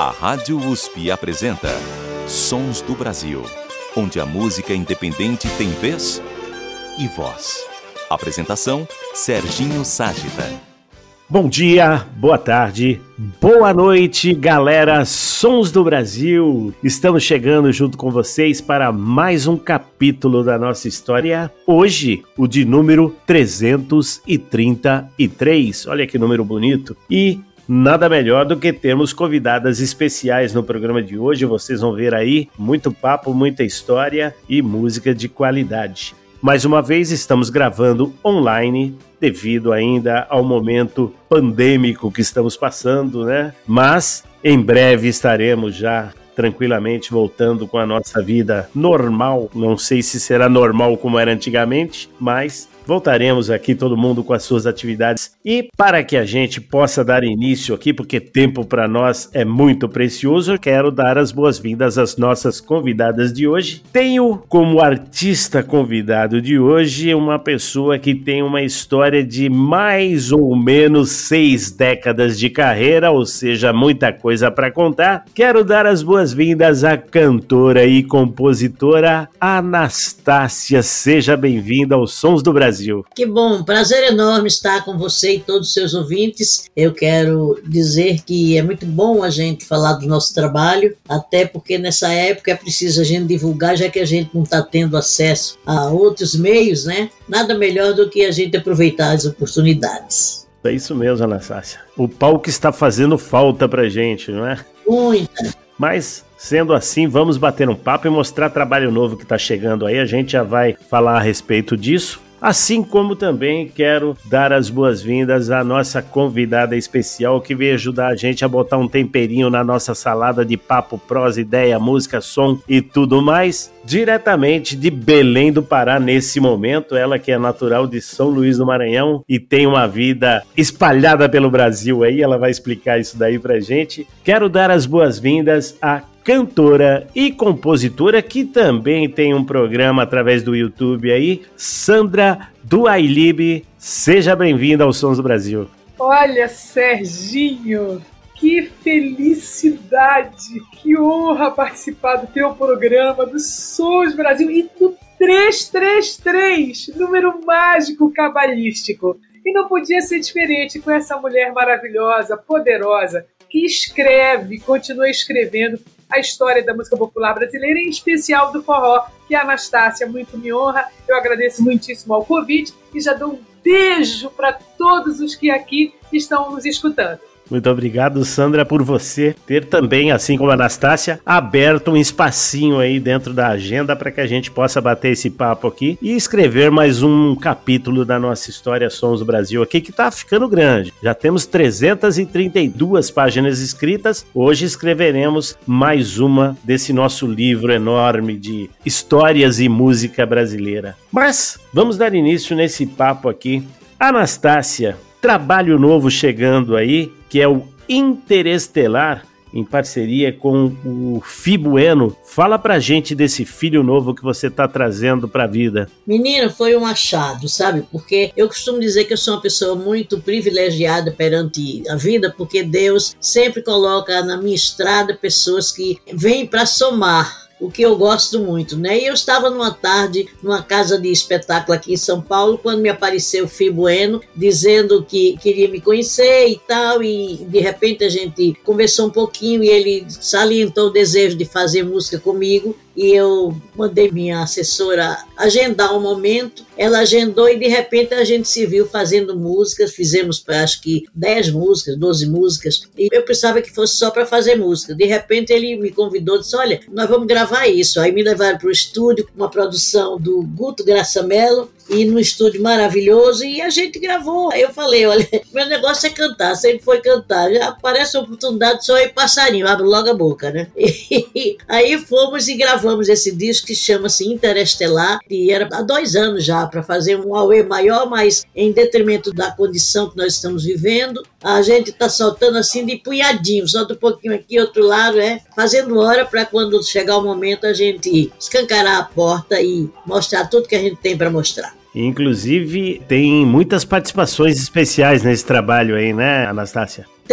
A Rádio USP apresenta Sons do Brasil, onde a música independente tem vez e voz. Apresentação, Serginho Ságita. Bom dia, boa tarde, boa noite, galera, Sons do Brasil. Estamos chegando junto com vocês para mais um capítulo da nossa história. Hoje, o de número 333. Olha que número bonito. E nada melhor do que termos convidadas especiais no programa de hoje. Vocês vão ver aí muito papo, muita história e música de qualidade. Mais uma vez estamos gravando online devido ainda ao momento pandêmico que estamos passando, né? Mas em breve estaremos já tranquilamente voltando com a nossa vida normal. Não sei se será normal como era antigamente, mas voltaremos aqui todo mundo com as suas atividades. E para que a gente possa dar início aqui, porque tempo para nós é muito precioso, eu quero dar as boas-vindas às nossas convidadas de hoje. Tenho como artista convidado de hoje uma pessoa que tem uma história de mais ou menos 6 décadas de carreira, ou seja, muita coisa para contar. Quero dar as boas-vindas à cantora e compositora Anastácia. Seja bem-vinda aos Sons do Brasil. Que bom, prazer enorme estar com você e todos os seus ouvintes. Eu quero dizer que é muito bom a gente falar do nosso trabalho, até porque nessa época é preciso a gente divulgar, já que a gente não está tendo acesso a outros meios, né? Nada melhor do que a gente aproveitar as oportunidades. É isso mesmo, Anastácia. O palco está fazendo falta pra gente, não é? Muita. Mas, sendo assim, vamos bater um papo e mostrar trabalho novo que está chegando aí. A gente já vai falar a respeito disso. Assim como também quero dar as boas-vindas à nossa convidada especial que veio ajudar a gente a botar um temperinho na nossa salada de papo, prosa, ideia, música, som e tudo mais, diretamente de Belém do Pará nesse momento. Ela que é natural de São Luís do Maranhão e tem uma vida espalhada pelo Brasil aí, ela vai explicar isso daí pra gente. Quero dar as boas-vindas a cantora e compositora, que também tem um programa através do YouTube aí, Sandra Duailib. Seja bem-vinda aos Sons do Brasil. Olha, Serginho, que felicidade, que honra participar do teu programa, do Sons Brasil e do 333, número mágico cabalístico. E não podia ser diferente com essa mulher maravilhosa, poderosa, que escreve, continua escrevendo a história da música popular brasileira, em especial do forró, que a Anastácia muito me honra. Eu agradeço muitíssimo ao convite e já dou um beijo para todos os que aqui estão nos escutando. Muito obrigado, Sandra, por você ter também, assim como a Anastácia, aberto um espacinho aí dentro da agenda para que a gente possa bater esse papo aqui e escrever mais um capítulo da nossa história Sons do Brasil aqui, que tá ficando grande. Já temos 332 páginas escritas, hoje escreveremos mais uma desse nosso livro enorme de histórias e música brasileira. Mas vamos dar início nesse papo aqui. Anastácia, trabalho novo chegando aí, que é o Interestelar, em parceria com o Fi Bueno. Fala pra gente desse filho novo que você tá trazendo pra vida. Menina, foi um achado, sabe? Porque eu costumo dizer que eu sou uma pessoa muito privilegiada perante a vida, porque Deus sempre coloca na minha estrada pessoas que vêm para somar, o que eu gosto muito, né? E eu estava numa tarde, numa casa de espetáculo aqui em São Paulo, quando me apareceu o Fi Bueno, dizendo que queria me conhecer e tal, e de repente a gente conversou um pouquinho e ele salientou o desejo de fazer música comigo, e eu mandei minha assessora agendar um momento, ela agendou e de repente a gente se viu fazendo músicas, fizemos acho que 10 músicas, 12 músicas, e eu pensava que fosse só para fazer música. De repente ele me convidou, disse, olha, nós vamos gravar isso. Aí me levaram para o estúdio, uma produção do Guto Graça Mello, e num estúdio maravilhoso, e a gente gravou. Aí eu falei, olha, meu negócio é cantar, sempre foi cantar, já aparece a oportunidade, só aí passarinho, abre logo a boca, né? E aí fomos e gravamos esse disco que chama-se Interestelar, e era há 2 anos já, para fazer um auê maior, mas em detrimento da condição que nós estamos vivendo, a gente está soltando assim de punhadinho, solta um pouquinho aqui, outro lado, fazendo hora para quando chegar o momento a gente escancarar a porta e mostrar tudo que a gente tem para mostrar. Inclusive, tem muitas participações especiais nesse trabalho aí, né, Anastácia? Tem.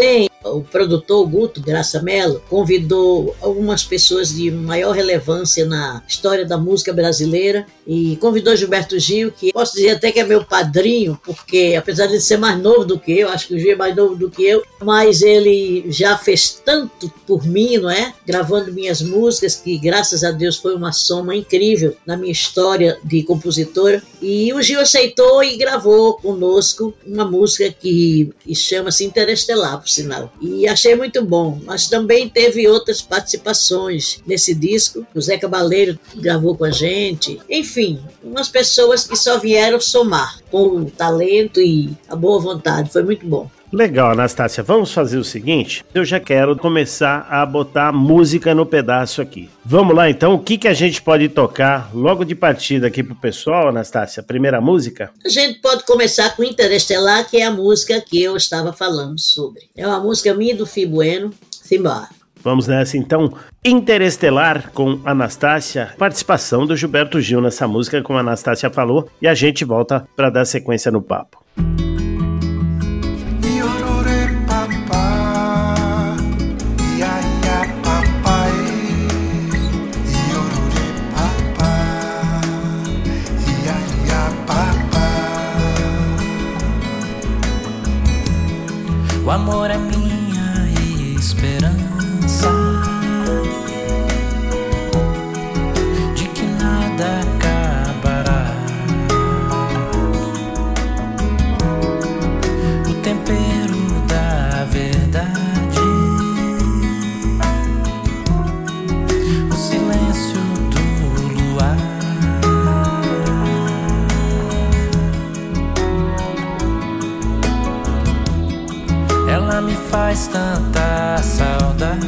o produtor Guto Graça Mello convidou algumas pessoas de maior relevância na história da música brasileira e convidou Gilberto Gil, que posso dizer até que é meu padrinho, porque apesar de ser mais novo do que eu, acho que o Gil é mais novo do que eu, mas ele já fez tanto por mim, não é? Gravando minhas músicas, que graças a Deus foi uma soma incrível na minha história de compositora. E o Gil aceitou e gravou conosco uma música que chama-se Interestelar, por sinal. E achei muito bom. Mas também teve outras participações nesse disco. O Zé Cabaleiro gravou com a gente. Enfim, umas pessoas que só vieram somar com o talento e a boa vontade. Foi muito bom. Legal, Anastácia. Vamos fazer o seguinte, eu já quero começar a botar música no pedaço aqui. Vamos lá, então, o que a gente pode tocar logo de partida aqui pro pessoal, Anastácia? Primeira música? A gente pode começar com Interestelar, que é a música que eu estava falando sobre. É uma música minha e do Fih Bueno. Simbora. Vamos nessa, então. Interestelar com Anastácia, participação do Gilberto Gil nessa música, como a Anastácia falou, e a gente volta para dar sequência no papo. O amor é minha esperança de que nada acabará. O tempero da verdade, o silêncio do luar. Ela me faz tanta saudade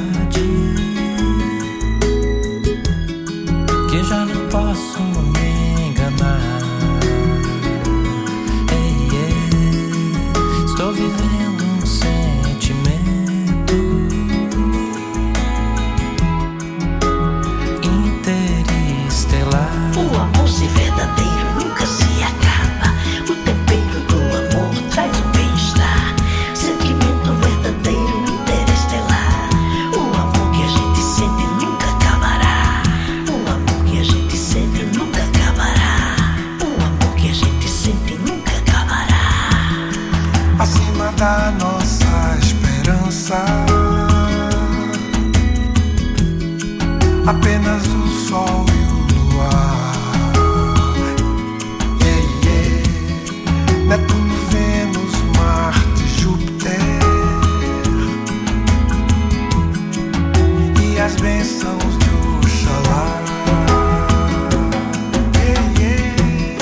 que já não posso me enganar. Ei, ei, estou vivendo um sentimento interestelar. O amor se verdadeiro nunca se acaba. O tempero do amor traz o bem-estar. Sentimento verdadeiro interestelar. O amor que a gente sente nunca acabará. O amor que a gente sente nunca acabará. O amor que a gente sente nunca acabará. Acima da nossa esperança, apenas o sol e o luar. Yeah, yeah. Netuno, Vênus, Marte, Júpiter e as bênçãos de Oxalá. Yeah, yeah.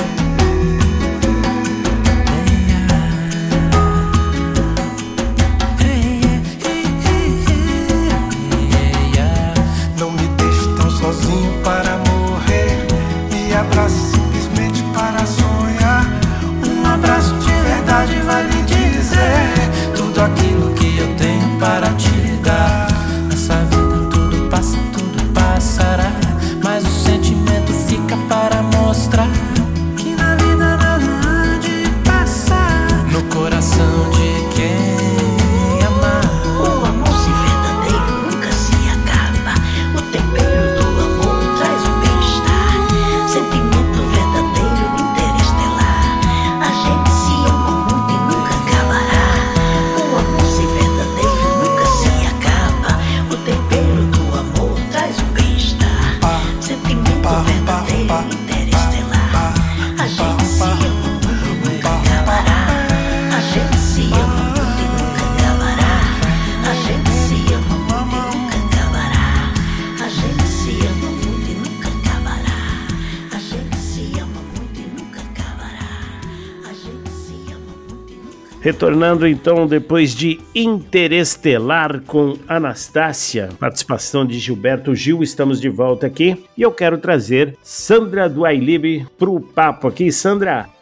Não me deixe tão sozinho para morrer. Me abrace simplesmente para sonhar. Um abraço de verdade vai lhe dizer Tudo aquilo que eu tenho para te dar. Nessa vida tudo passa, tudo passará, mas o sentimento fica para mostrar que na vida nada há de passar no coração de quem amar. O amor se verdadeiro nunca se acaba. O tempero do amor traz o bem-estar. Sentimento verdadeiro interestelar. A gente se ama muito e nunca acabará. O amor se verdadeiro nunca se acaba. O tempero do amor traz o bem-estar. Sentimento verdadeiro interestelar. A gente se ama muito e nunca acabará. A gente se ama muito e nunca acabará. A gente se ama muito e nunca acabará. A gente se ama muito e nunca acabará. A gente se ama muito e nunca acabará. A gente se ama muito e nunca. Retornando então depois de Interestelar com Anastácia, participação de Gilberto Gil, estamos de volta aqui e eu quero trazer Sandra do iLib pro papo aqui. Sandra,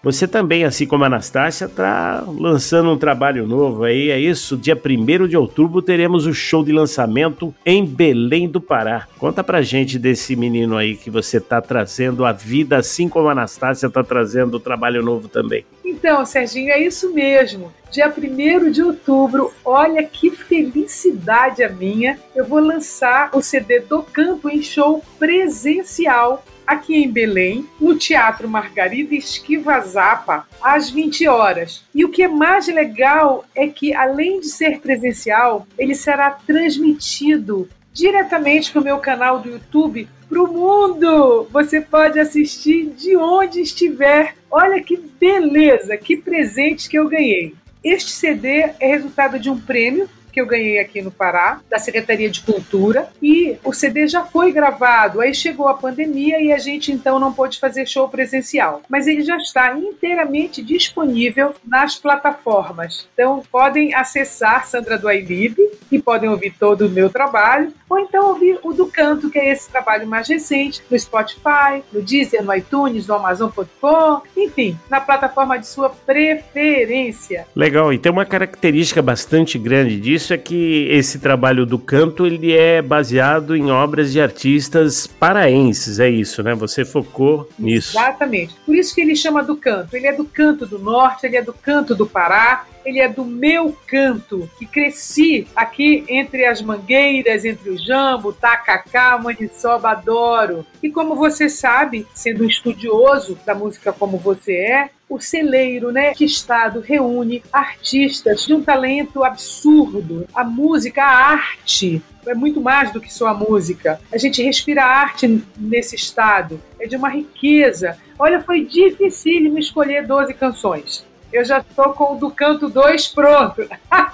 Você também, assim como a Anastácia, está lançando um trabalho novo aí, é isso? Dia 1º de outubro teremos o show de lançamento em Belém do Pará. Conta pra gente desse menino aí que você está trazendo a vida, assim como a Anastácia está trazendo o trabalho novo também. Então, Serginho, é isso mesmo. Dia 1º de outubro, olha que felicidade a minha. Eu vou lançar o CD do Canto em show presencial aqui em Belém, no Teatro Margarida Esquiva-Zapa, às 20 horas. E o que é mais legal é que, além de ser presencial, ele será transmitido diretamente para o meu canal do YouTube para o mundo. Você pode assistir de onde estiver. Olha que beleza, que presente que eu ganhei. Este CD é resultado de um prêmio que eu ganhei aqui no Pará, da Secretaria de Cultura, e o CD já foi gravado, aí chegou a pandemia e a gente então não pôde fazer show presencial, mas ele já está inteiramente disponível nas plataformas, então podem acessar Sandra do iLib e podem ouvir todo o meu trabalho, ou então ouvir o do Canto, que é esse trabalho mais recente, no Spotify, no Deezer, no iTunes, no Amazon.com, enfim, na plataforma de sua preferência. Legal, e tem uma característica bastante grande disso, é que esse trabalho do Canto, ele é baseado em obras de artistas paraenses, é isso, né? Você focou nisso. Exatamente. Por isso que ele chama do Canto. Ele é do Canto do Norte, ele é do Canto do Pará, ele é do meu canto, que cresci aqui entre as mangueiras, entre o jambo, tacacá, maniçoba, adoro. E como você sabe, sendo um estudioso da música como você é, o celeiro, né? Que estado reúne artistas de um talento absurdo. A música, a arte, é muito mais do que só a música. A gente respira arte nesse estado. É de uma riqueza. Olha, foi dificílimo escolher 12 canções. Eu já estou com o do Canto 2 pronto.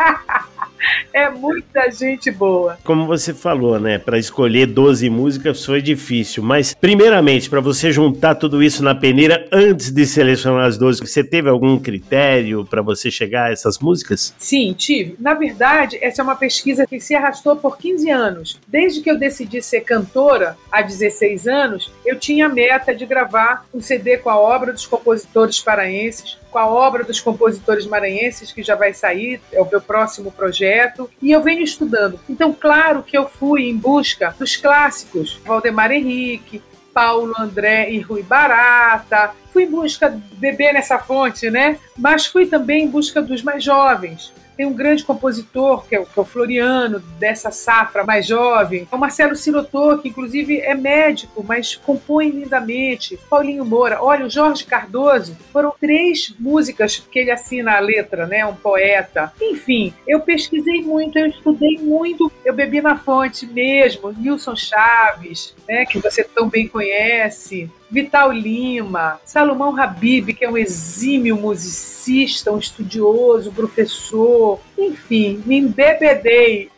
É muita gente boa. Como você falou, né? Para escolher 12 músicas foi difícil. Mas, primeiramente, para você juntar tudo isso na peneira antes de selecionar as 12, você teve algum critério para você chegar a essas músicas? Sim, tive. Na verdade, essa é uma pesquisa que se arrastou por 15 anos. Desde que eu decidi ser cantora, há 16 anos, eu tinha a meta de gravar um CD com a obra dos compositores paraenses, com a obra dos compositores maranhenses, que já vai sair, é o meu próximo projeto, e eu venho estudando. Então, claro que eu fui em busca dos clássicos, Valdemar Henrique, Paulo André e Rui Barata, fui em busca de beber nessa fonte, né? Mas fui também em busca dos mais jovens. Tem um grande compositor, que é o Floriano, dessa safra mais jovem. O Marcelo Sirotô, que inclusive é médico, mas compõe lindamente. Paulinho Moura. Olha, o Jorge Cardoso. Foram 3 músicas que ele assina a letra, né? Um poeta. Enfim, eu pesquisei muito, eu estudei muito. Eu bebi na fonte mesmo. Nilson Chaves, né? Que você tão bem conhece. Vital Lima, Salomão Habib, que é um exímio musicista, um estudioso, professor, enfim, me embebedei.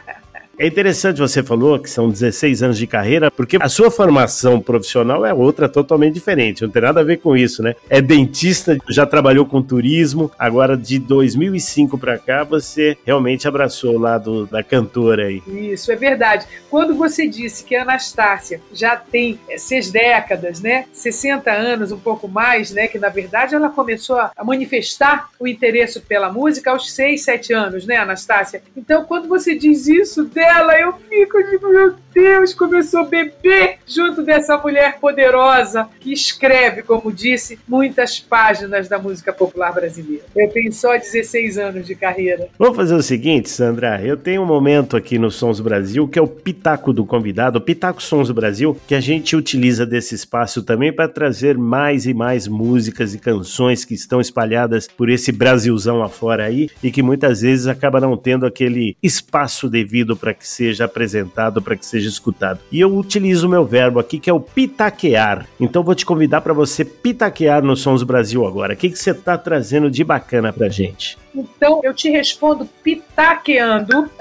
É interessante, você falou que são 16 anos de carreira, porque a sua formação profissional é outra totalmente diferente, não tem nada a ver com isso, né? É dentista, já trabalhou com turismo, agora de 2005 para cá você realmente abraçou o lado da cantora aí. Isso, é verdade. Quando você disse que a Anastácia já tem 6 décadas, né? 60 anos, um pouco mais, né? Que na verdade ela começou a manifestar o interesse pela música aos 6, 7 anos, né, Anastácia? Então, quando você diz isso dela, eu fico de, meu Deus, começou a beber junto dessa mulher poderosa que escreve, como disse, muitas páginas da música popular brasileira. Eu tenho só 16 anos de carreira. Vamos fazer o seguinte, Sandra, eu tenho um momento aqui no Sons do Brasil que é o Pitaco do Convidado, o Pitaco Sons do Brasil, que a gente utiliza desse espaço também para trazer mais e mais músicas e canções que estão espalhadas por esse Brasilzão afora aí e que muitas vezes acaba não tendo aquele espaço devido para que seja apresentado, para que seja escutado. E eu utilizo o meu verbo aqui, que é o pitaquear. Então vou te convidar para você pitaquear no Sons do Brasil agora. O que você está trazendo de bacana pra gente? Então eu te respondo pitaqueando,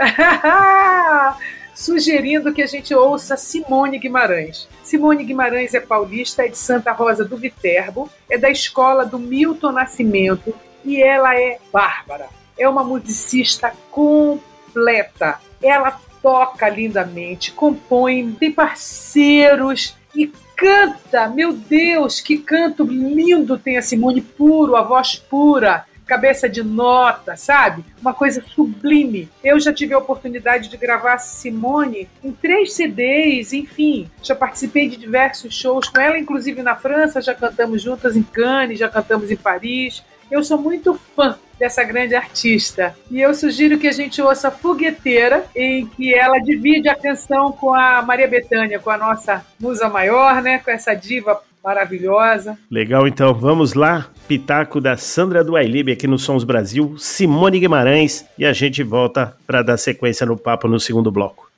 sugerindo que a gente ouça Simone Guimarães. Simone Guimarães é paulista, é de Santa Rosa do Viterbo, é da escola do Milton Nascimento e ela é bárbara. É uma musicista completa. Ela toca lindamente, compõe, tem parceiros e canta, meu Deus, que canto lindo tem a Simone, puro, a voz pura, cabeça de nota, sabe? Uma coisa sublime. Eu já tive a oportunidade de gravar Simone em 3 CDs, enfim, já participei de diversos shows com ela, inclusive na França, já cantamos juntas em Cannes, já cantamos em Paris. Eu sou muito fã dessa grande artista. E eu sugiro que a gente ouça Fogueteira, em que ela divide a canção com a Maria Bethânia, com a nossa musa maior, né? Com essa diva maravilhosa. Legal, então vamos lá. Pitaco da Sandra do Ailib aqui no Sons Brasil, Simone Guimarães, e a gente volta para dar sequência no papo no segundo bloco.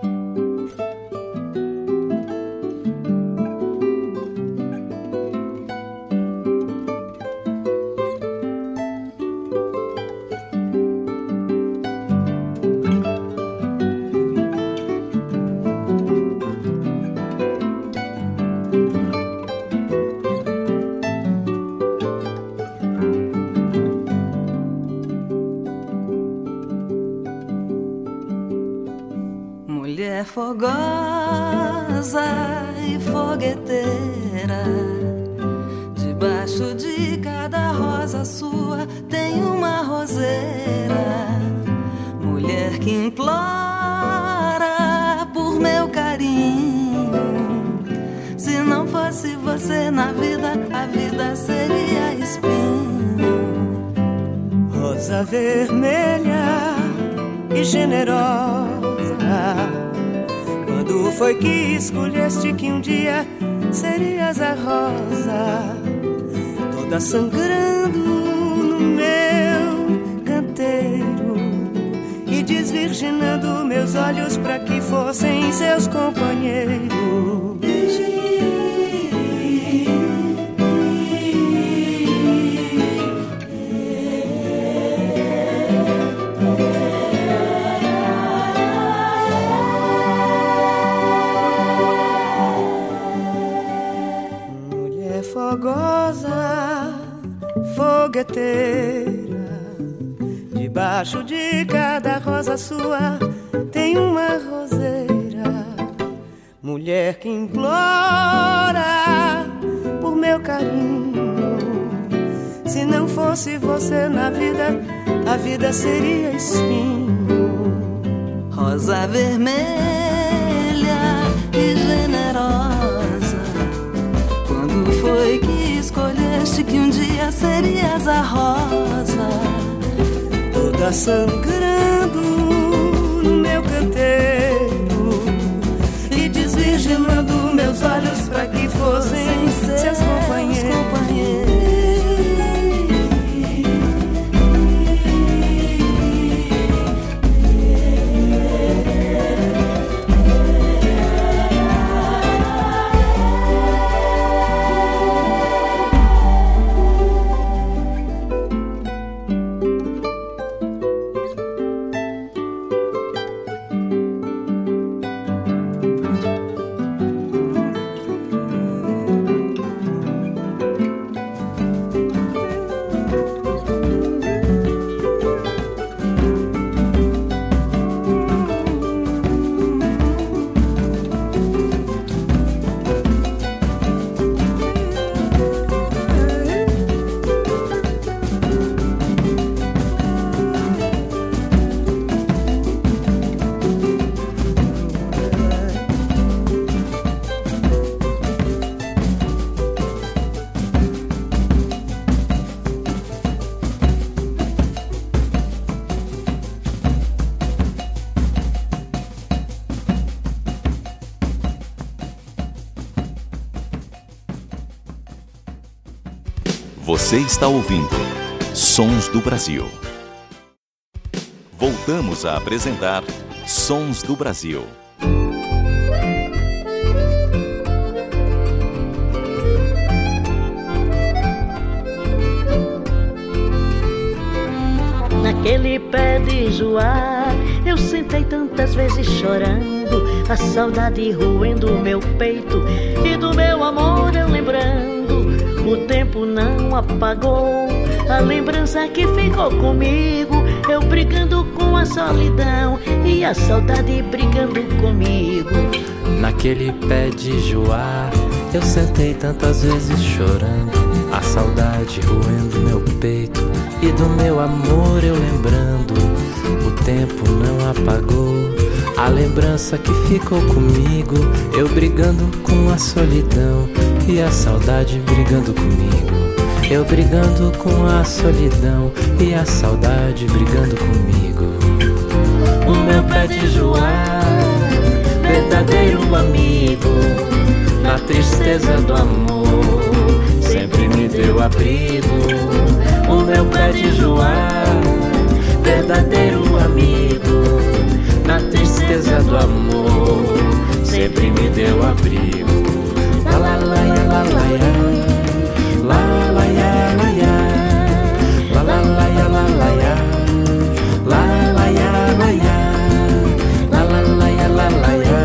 Fogosa e fogueteira, debaixo de cada rosa sua tem uma roseira. Mulher que implora por meu carinho, se não fosse você na vida, a vida seria espinho. Rosa vermelha e generosa, quando foi que escolheste que um dia serias a rosa, toda sangrando no meu canteiro e desvirginando meus olhos para que fossem seus companheiros. Fogosa, fogueteira, debaixo de cada rosa sua tem uma roseira. Mulher que implora por meu carinho, se não fosse você na vida, a vida seria espinho. Rosa vermelha e generosa, quando foi que escolheste que um dia serias a rosa, toda sangrando no meu canteiro e desvirginando meus olhos para que fossem seus companheiros. Você está ouvindo Sons do Brasil. Voltamos a apresentar Sons do Brasil. Naquele pé de joá, eu sentei tantas vezes chorando, a saudade roendo meu peito e do meu amor eu lembrando. O tempo não apagou a lembrança que ficou comigo, eu brigando com a solidão e a saudade brigando comigo. Naquele pé de joá, Eu sentei tantas vezes chorando, a saudade roendo meu peito, e do meu amor eu lembrando. O tempo não apagou a lembrança que ficou comigo, eu brigando com a solidão e a saudade brigando comigo. Eu brigando com a solidão e a saudade brigando comigo. O meu pé de joá, verdadeiro amigo, na tristeza do amor, sempre me deu abrigo. O meu pé de joá, verdadeiro amigo, na tristeza do amor, sempre me deu abrigo. La la la ya, la la ya, la la ya, la ya, la la la ya, la la ya, la la ya, la ya, la la la ya, la la ya,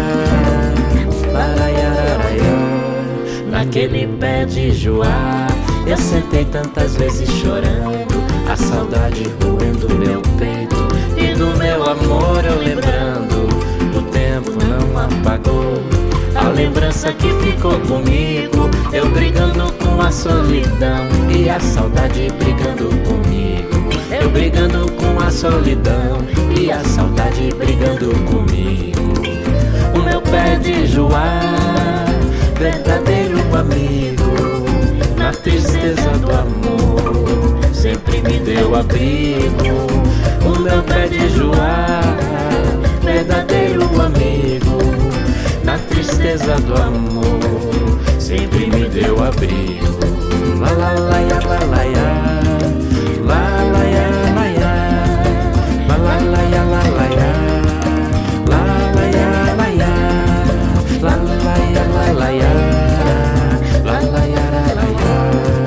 la la ya, la ya. Naquele pé de joá, eu sentei tantas vezes chorando, a saudade roendo meu peito, e do meu amor eu lembrando. O tempo não apagou a lembrança que ficou comigo, eu brigando com a solidão e a saudade brigando comigo. Eu brigando com a solidão e a saudade brigando comigo. O meu pé de joá, verdadeiro amigo, na tristeza do amor, sempre me deu abrigo. O meu pé de joá, verdadeiro amigo, na tristeza do amor, sempre me deu abrigo. La la la ya, la la ya, la la ya, la ya, la la la ya, la la ya, la la ya, la ya, la la ya, la la ya, la la ya, la la ya.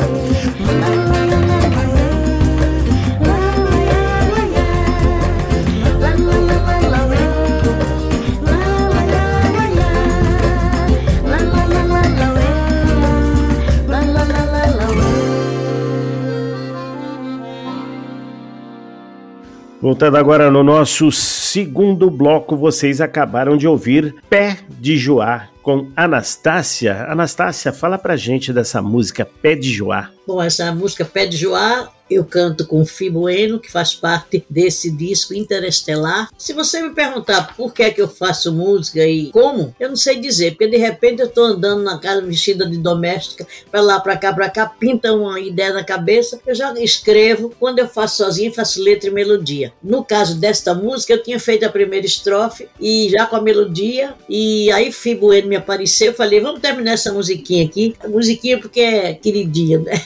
Voltando agora no nosso segundo bloco, vocês acabaram de ouvir Pé de Joá com Anastácia. Anastácia, fala pra gente dessa música Pé de Joá. Bom, essa música Pé de Joá eu canto com Fi Bueno, que faz parte desse disco Interestelar. Se você me perguntar por que é que eu faço música e como, eu não sei dizer, porque de repente eu estou andando na casa vestida de doméstica, para lá, para cá, pinta uma ideia na cabeça, eu já escrevo. Quando eu faço sozinho, faço letra e melodia. No caso desta música, eu tinha feito a primeira estrofe e já com a melodia, e aí Fi Bueno me apareceu, eu falei, vamos terminar essa musiquinha aqui, a musiquinha porque é queridinha, né?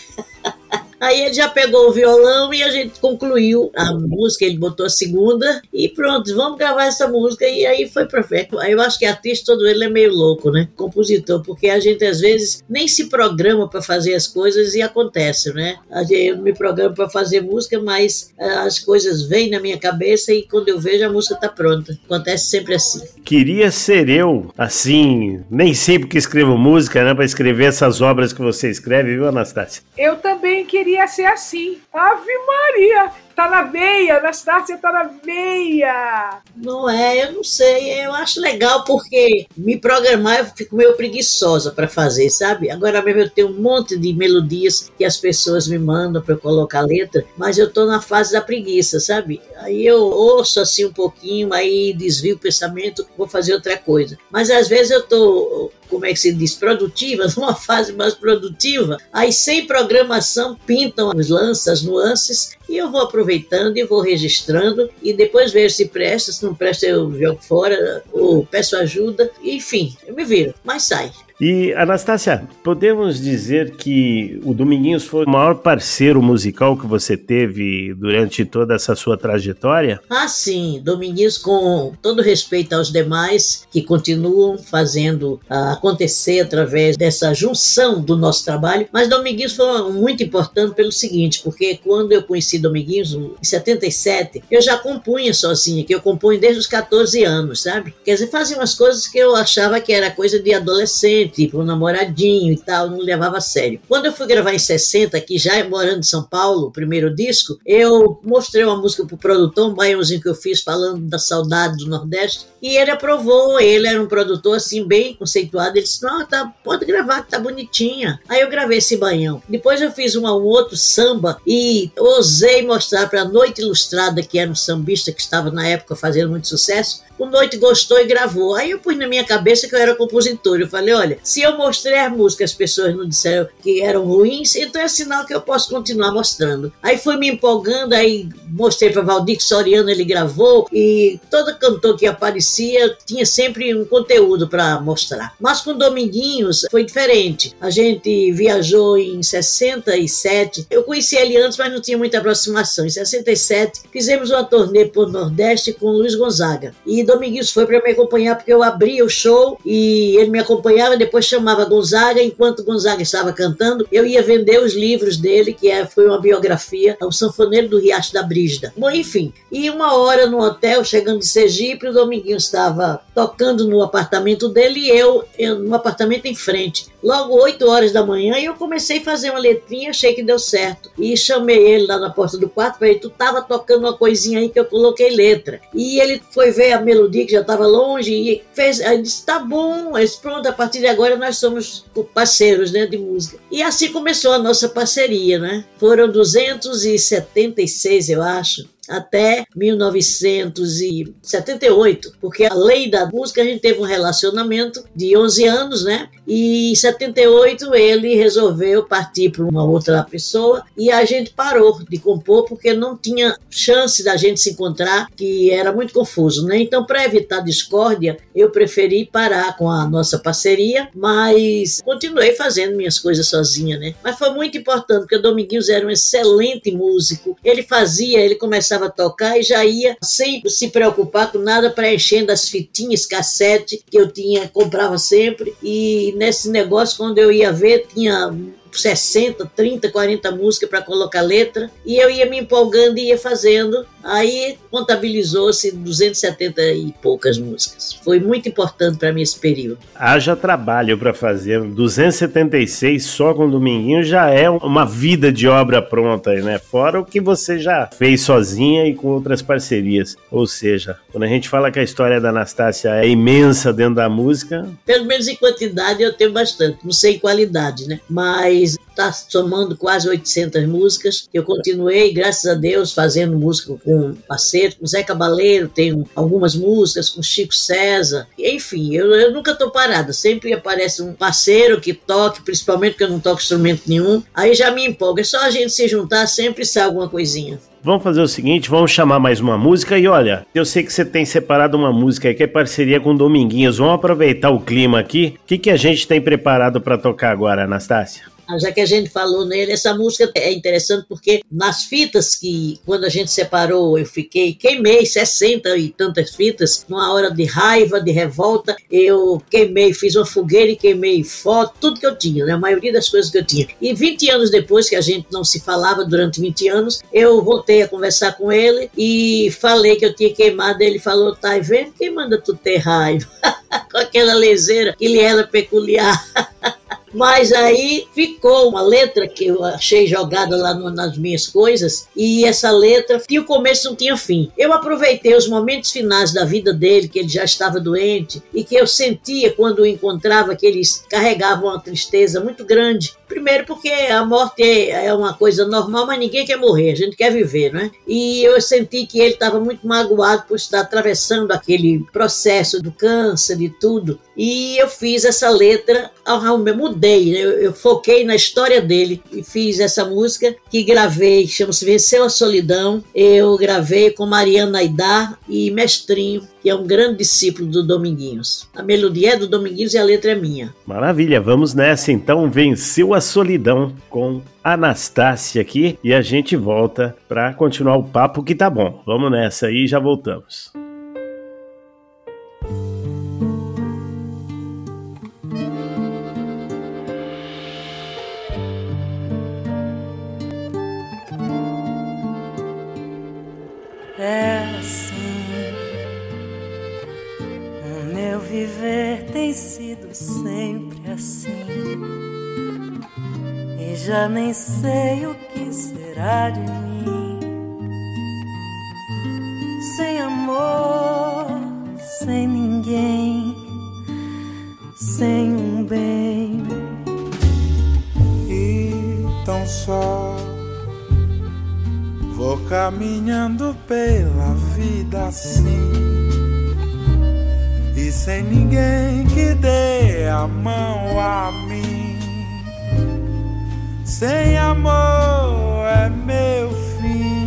Aí ele já pegou o violão e a gente concluiu a música, ele botou a segunda e pronto, vamos gravar essa música, e aí foi perfeito. Aí eu acho que artista todo ele é meio louco, né? Compositor, porque a gente às vezes nem se programa para fazer as coisas e acontece, né? Eu me programo para fazer música, mas as coisas vêm na minha cabeça e quando eu vejo a música tá pronta. Acontece sempre assim. Queria ser eu, assim, nem sempre que escrevo música, né, para escrever essas obras que você escreve, viu, Anastácia? Eu também queria ser assim. Ave Maria! Tá na veia, Anastácia, tá na veia. Não é, eu não sei, eu acho legal porque me programar eu fico meio preguiçosa para fazer, sabe? Agora mesmo eu tenho um monte de melodias que as pessoas me mandam para eu colocar letra, mas eu tô na fase da preguiça, sabe? Aí eu ouço assim um pouquinho, aí desvio o pensamento, vou fazer outra coisa. Mas às vezes eu tô, como é que se diz, produtiva, numa fase mais produtiva, aí sem programação pintam as lanças, as nuances, e eu vou aproveitando e vou registrando, e depois vejo se presta, se não presta eu jogo fora, ou peço ajuda, enfim, eu me viro, mas sai. E, Anastácia, podemos dizer que o Dominguinhos foi o maior parceiro musical que você teve durante toda essa sua trajetória? Ah, sim, Dominguinhos, com todo respeito aos demais que continuam fazendo acontecer através dessa junção do nosso trabalho, mas Dominguinhos foi muito importante pelo seguinte, porque quando eu conheci Dominguinhos, em 77, eu já compunha sozinha, que eu compunho desde os 14 anos, sabe? Quer Quer dizer, fazia umas coisas que eu achava que era coisa de adolescente, tipo um namoradinho e tal, não levava a sério. Quando eu fui gravar em 60, aqui já morando em São Paulo, o primeiro disco, eu mostrei uma música pro produtor, um baiãozinho que eu fiz falando da saudade do Nordeste, e ele aprovou. Ele era um produtor assim bem conceituado, ele disse, não, tá, pode gravar que tá bonitinha. Aí eu gravei esse baião. Depois eu fiz um outro samba e ousei mostrar para a Noite Ilustrada, que era um sambista que estava na época fazendo muito sucesso. O Noite gostou e gravou. Aí eu pus na minha cabeça que eu era compositor. Eu falei, olha, se eu mostrei as músicas, as pessoas não disseram que eram ruins, então é sinal que eu posso continuar mostrando. Aí fui me empolgando, aí mostrei para Valdir Soriano, ele gravou, e todo cantor que aparecia tinha sempre um conteúdo para mostrar. Mas com Dominguinhos foi diferente. A gente viajou em 67. Eu conheci ele antes, mas não tinha muita aproximação. Em 67, fizemos uma turnê por Nordeste com Luiz Gonzaga. E Dominguinhos foi para me acompanhar, porque eu abria o show e ele me acompanhava, depois chamava Gonzaga. Enquanto Gonzaga estava cantando, eu ia vender os livros dele, que foi uma biografia, O Sanfoneiro do Riacho da Brígida. Bom, enfim, e uma hora no hotel, chegando de Sergipe, o Dominguinhos estava tocando no apartamento dele e eu no apartamento em frente. Logo 8 horas da manhã, eu comecei a fazer uma letrinha, achei que deu certo. E chamei ele lá na porta do quarto, falei, tu estava tocando uma coisinha aí que eu coloquei letra. E ele foi ver a melodia, que já estava longe, e fez, aí disse, tá bom. Aí disse, pronto, a partir de agora nós somos parceiros, né, de música. E assim começou a nossa parceria, né? Foram 276, eu acho, até 1978, porque além da música a gente teve um relacionamento de 11 anos, né? E em 78 ele resolveu partir para uma outra pessoa e a gente parou de compor porque não tinha chance da gente se encontrar, que era muito confuso, né? Então, para evitar discórdia, eu preferi parar com a nossa parceria, mas continuei fazendo minhas coisas sozinha, né? Mas foi muito importante, porque o Dominguinhos era um excelente músico. Ele começava a tocar e já ia sem se preocupar com nada, preenchendo as fitinhas, cassete que eu comprava sempre. E nesse negócio, quando eu ia ver, tinha 60, 30, 40 músicas para colocar letra, e eu ia me empolgando e ia fazendo. Aí contabilizou-se 270 e poucas músicas. Foi muito importante para mim esse período. Haja trabalho para fazer. 276 só com Dominguinho já é uma vida de obra pronta, né? Fora o que você já fez sozinha e com outras parcerias. Ou seja, quando a gente fala que a história da Anastácia é imensa dentro da música... Pelo menos em quantidade eu tenho bastante, não sei em qualidade, né? Mas está somando quase 800 músicas. Eu continuei, graças a Deus, fazendo música com parceiro, com Zé Cabaleiro, tenho algumas músicas com Chico César. Enfim, eu nunca estou parada, sempre aparece um parceiro que toque, principalmente porque eu não toco instrumento nenhum, aí já me empolga. É só a gente se juntar, sempre sai alguma coisinha. Vamos fazer o seguinte, vamos chamar mais uma música e olha, eu sei que você tem separado uma música aí que é parceria com Dominguinhos. Vamos aproveitar o clima aqui. O que a gente tem preparado para tocar agora, Anastácia? Já que a gente falou nele, essa música é interessante porque nas fitas que, quando a gente separou, eu queimei 60 e tantas fitas, numa hora de raiva, de revolta, eu queimei, fiz uma fogueira e queimei foto, tudo que eu tinha, né? A maioria das coisas que eu tinha. E 20 anos depois, que a gente não se falava durante 20 anos, eu voltei a conversar com ele e falei que eu tinha queimado. Ele falou, tá vendo? Quem manda tu ter raiva? Com aquela leseira que lhe era peculiar. Mas aí ficou uma letra que eu achei jogada lá nas minhas coisas, e essa letra tinha o começo, não tinha fim. Eu aproveitei os momentos finais da vida dele, que ele já estava doente, e que eu sentia quando o encontrava que eles carregavam uma tristeza muito grande. Primeiro porque a morte é uma coisa normal, mas ninguém quer morrer, a gente quer viver, né? E eu senti que ele estava muito magoado por estar atravessando aquele processo do câncer e tudo. E eu fiz essa letra, eu mudei, né? Eu foquei na história dele e fiz essa música que gravei, chama-se Venceu a Solidão. Eu gravei com Mariana Aidar e Mestrinho, que é um grande discípulo do Dominguinhos. A melodia é do Dominguinhos e a letra é minha. Maravilha, vamos nessa então. Venceu a Solidão com Anastácia aqui e a gente volta para continuar o papo que tá bom. Vamos nessa aí e já voltamos. É assim, um viver tem sido sempre assim, e já nem sei o que será de mim. Sem amor, sem ninguém, sem um bem. E tão só vou caminhando pela vida assim, e sem ninguém que dê a mão a mim. Sem amor é meu fim.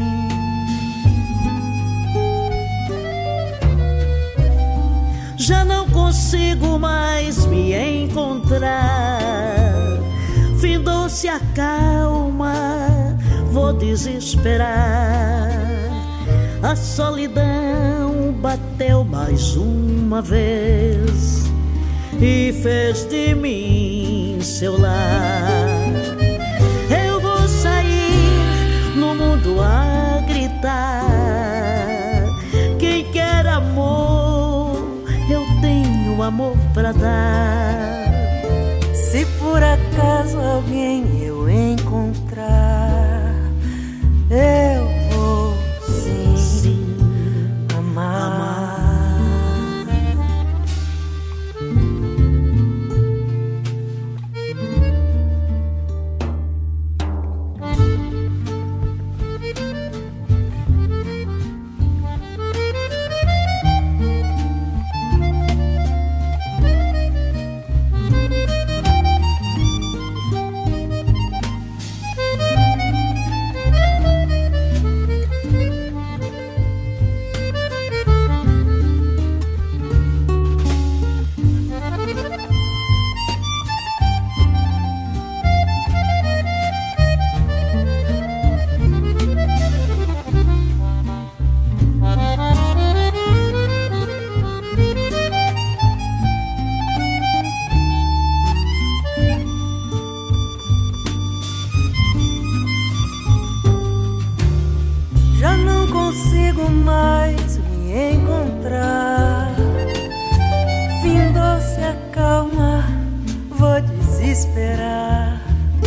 Já não consigo mais me encontrar. Findou-se a calma, vou desesperar. A solidão bateu mais uma vez e fez de mim seu lar. Eu vou sair no mundo a gritar. Quem quer amor, eu tenho amor pra dar. Se por acaso alguém eu encontrar, eu vou sim amar. Mais me encontrar. Findou-se a calma, vou desesperar.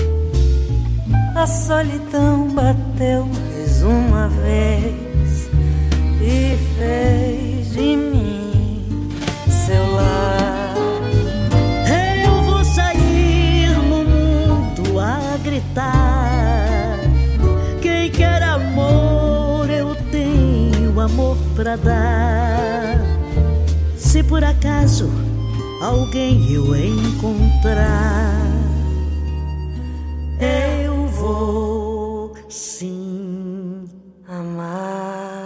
A solidão bateu mais uma vez e fez de mim seu lar. Eu vou sair no mundo a gritar. Quem quer amor, eu tenho amor pra dar. Se por acaso alguém eu encontrar, eu vou sim amar.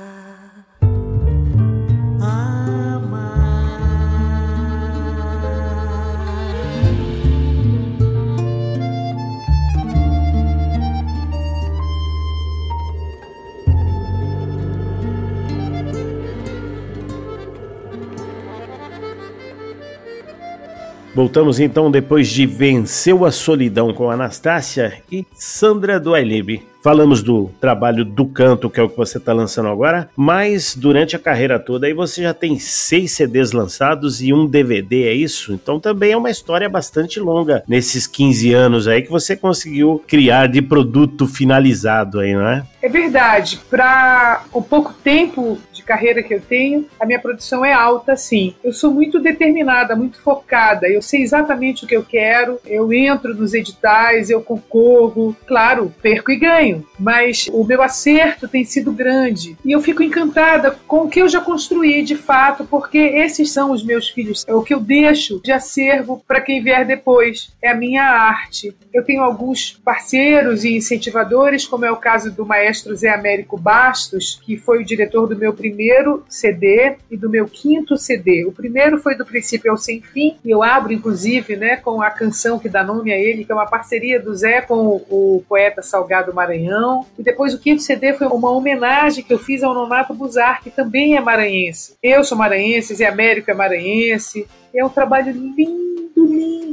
Voltamos então depois de Venceu a Solidão com Anastácia e Sandra do Ailib. Falamos do trabalho do canto, que é o que você está lançando agora, mas durante a carreira toda aí você já tem 6 CDs lançados e um DVD, é isso? Então também é uma história bastante longa nesses 15 anos aí que você conseguiu criar de produto finalizado aí, não é? É verdade. Para o pouco tempo de carreira que eu tenho, a minha produção é alta, sim. Eu sou muito determinada, muito focada. Eu sei exatamente o que eu quero. Eu entro nos editais, eu concorro. Claro, perco e ganho. Mas o meu acerto tem sido grande. E eu fico encantada com o que eu já construí, de fato, porque esses são os meus filhos. É o que eu deixo de acervo para quem vier depois. É a minha arte. Eu tenho alguns parceiros e incentivadores, como é o caso do maestro Zé Américo Bastos, que foi o diretor do meu primeiro CD e do meu 5º CD. O primeiro foi Do Princípio ao Sem Fim, e eu abro, inclusive, né, com a canção que dá nome a ele, que é uma parceria do Zé com o poeta Salgado Maranhão. E depois o 5º CD foi uma homenagem que eu fiz ao Nonato Buzar, que também é maranhense. Eu sou maranhense, Zé Américo é maranhense. É um trabalho lindo, lindo,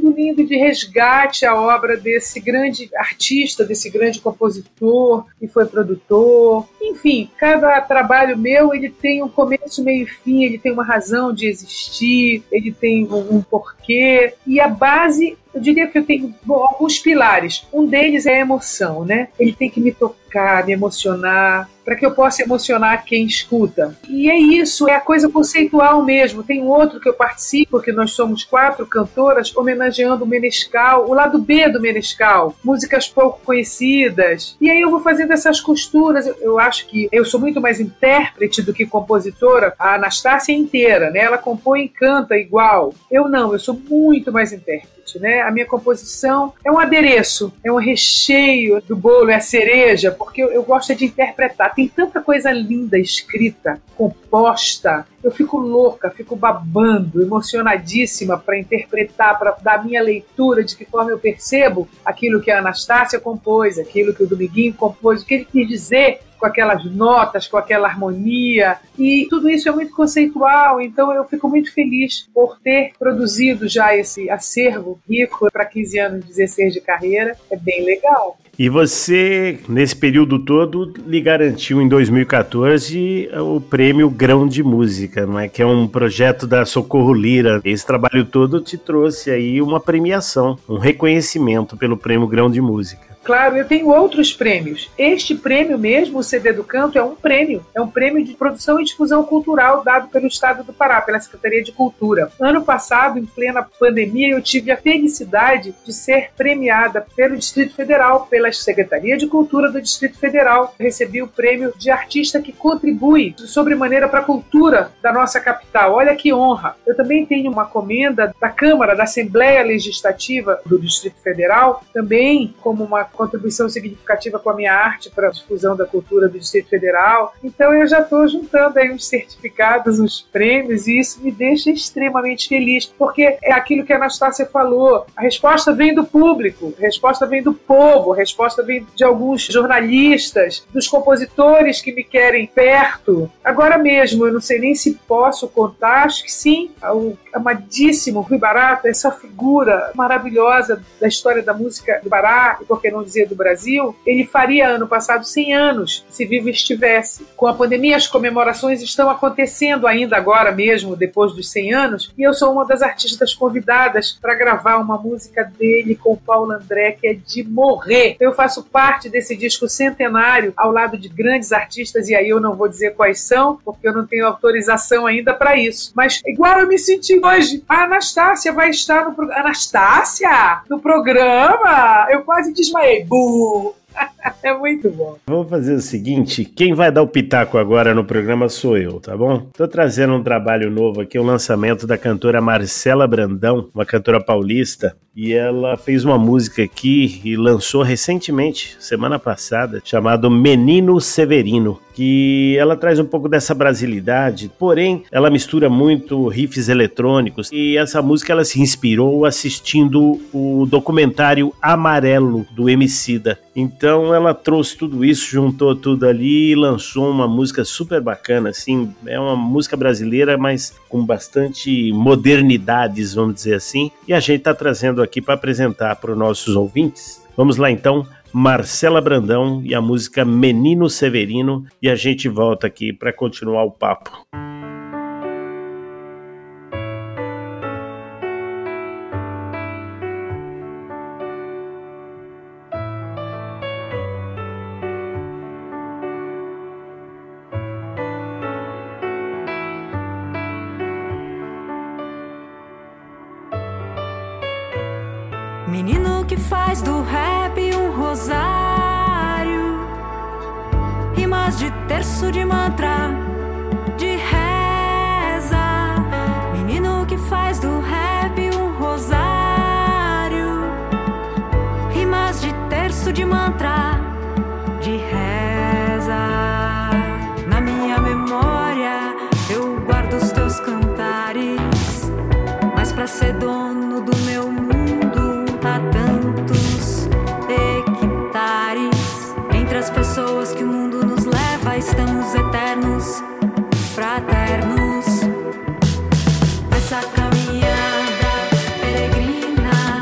lindo, lindo de resgate à obra desse grande artista, desse grande compositor e foi produtor. Enfim, cada trabalho meu, ele tem um começo, meio e fim, ele tem uma razão de existir, ele tem um porquê. E a base, eu diria que eu tenho alguns pilares. Um deles é a emoção, né? Ele tem que me tocar, me emocionar, para que eu possa emocionar quem escuta. E é isso, é a coisa conceitual mesmo. Tem um outro que eu participo, que nós somos 4 cantoras, homenageando o Menescal, o lado B do Menescal, músicas pouco conhecidas. E aí eu vou fazendo essas costuras. Eu acho que eu sou muito mais intérprete do que compositora. A Anastácia é inteira, né? Ela compõe e canta igual. Eu não, eu sou muito mais intérprete, né? A minha composição é um adereço, é um recheio do bolo, é a cereja, porque eu gosto de interpretar. Tem tanta coisa linda escrita, composta. Eu fico louca, fico babando, emocionadíssima para interpretar, para dar a minha leitura de que forma eu percebo aquilo que a Anastácia compôs, aquilo que o Dominguinho compôs, o que ele quis dizer com aquelas notas, com aquela harmonia, e tudo isso é muito conceitual, então eu fico muito feliz por ter produzido já esse acervo rico para 15 anos e 16 de carreira, é bem legal. E você, nesse período todo, lhe garantiu em 2014 o prêmio Grão de Música, não é? Que é um projeto da Socorro Lira. Esse trabalho todo te trouxe aí uma premiação, um reconhecimento pelo prêmio Grão de Música. Claro, eu tenho outros prêmios. Este prêmio mesmo, o CD do Canto, é um prêmio de produção e difusão cultural dado pelo Estado do Pará, pela Secretaria de Cultura. Ano passado, em plena pandemia, eu tive a felicidade de ser premiada pelo Distrito Federal, pela Secretaria de Cultura do Distrito Federal. Eu recebi o prêmio de artista que contribui sobremaneira para a cultura da nossa capital. Olha que honra! Eu também tenho uma comenda da Câmara, da Assembleia Legislativa do Distrito Federal, também como uma contribuição significativa com a minha arte para a difusão da cultura do Distrito Federal. Então eu já estou juntando aí uns certificados, uns prêmios, e isso me deixa extremamente feliz, porque é aquilo que a Anastácia falou, a resposta vem do público, a resposta vem do povo, a resposta vem de alguns jornalistas, dos compositores que me querem perto. Agora mesmo, eu não sei nem se posso contar, acho que sim, o amadíssimo Rui Barata, essa figura maravilhosa da história da música do Pará, e por que não dizer do Brasil, ele faria ano passado 100 anos, se vivo estivesse. Com a pandemia, as comemorações estão acontecendo ainda agora mesmo, depois dos 100 anos, e eu sou uma das artistas convidadas para gravar uma música dele com o Paulo André, que é de morrer. Eu faço parte desse disco centenário, ao lado de grandes artistas, e aí eu não vou dizer quais são, porque eu não tenho autorização ainda para isso. Mas igual eu me senti hoje, a Anastácia vai estar no programa. Anastácia? No programa? Eu quase desmaiei. É muito bom. Vamos fazer o seguinte, quem vai dar o pitaco agora no programa sou eu, tá bom? Tô trazendo um trabalho novo aqui, um lançamento da cantora Marcela Brandão, uma cantora paulista, e ela fez uma música aqui e lançou recentemente, semana passada, chamado Menino Severino, que ela traz um pouco dessa brasilidade, porém ela mistura muito riffs eletrônicos, e essa música ela se inspirou assistindo o documentário Amarelo do Emicida. Então ela trouxe tudo isso, juntou tudo ali e lançou uma música super bacana, assim, é uma música brasileira, mas com bastante modernidades, vamos dizer assim, e a gente tá trazendo aqui para apresentar para os nossos ouvintes. Vamos lá então, Marcela Brandão e a música Menino Severino, e a gente volta aqui para continuar o papo. Menino que faz do rap um rosário, rimas de terço, de mantra, de reza. Menino que faz do rap um rosário, rimas de terço, de mantra, de reza. Na minha memória eu guardo os teus cantares, mas pra ser dono do meu mundo há tantos hectares. Entre as pessoas que o mundo nos leva, estamos eternos, fraternos. Essa caminhada peregrina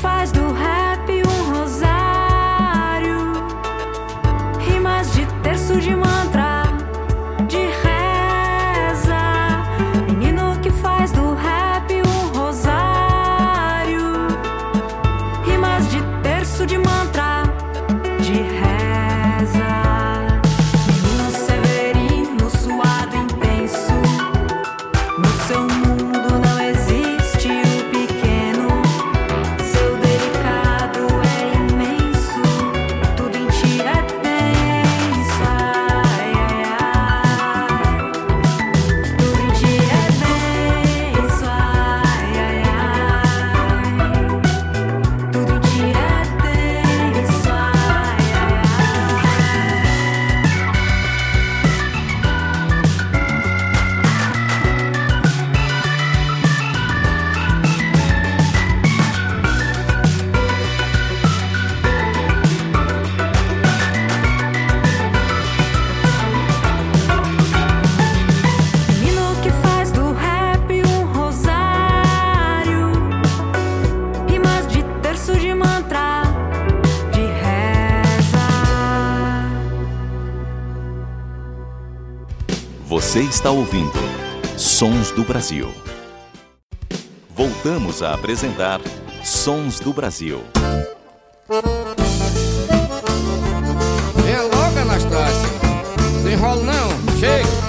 faz do rap um rosário, rimas de terço, de mantra, de reza. Menino que faz do rap um rosário, rimas de terço, de mantra, de reza. Menino severino, suado, intenso, no seu mundo não existe o pequeno. Seu delicado é imenso, tudo em ti é denso. Ai, ai, ai. Tudo em ti é denso. Ai, ai, ai. Tudo em ti é denso. Ai, ai, ai. Menino que faz do rap um rosário, rimas de terço, de mantra, de reza. Você está ouvindo Sons do Brasil. Voltamos a apresentar Sons do Brasil. Venha logo, Anastácia. Não enrola não, chega.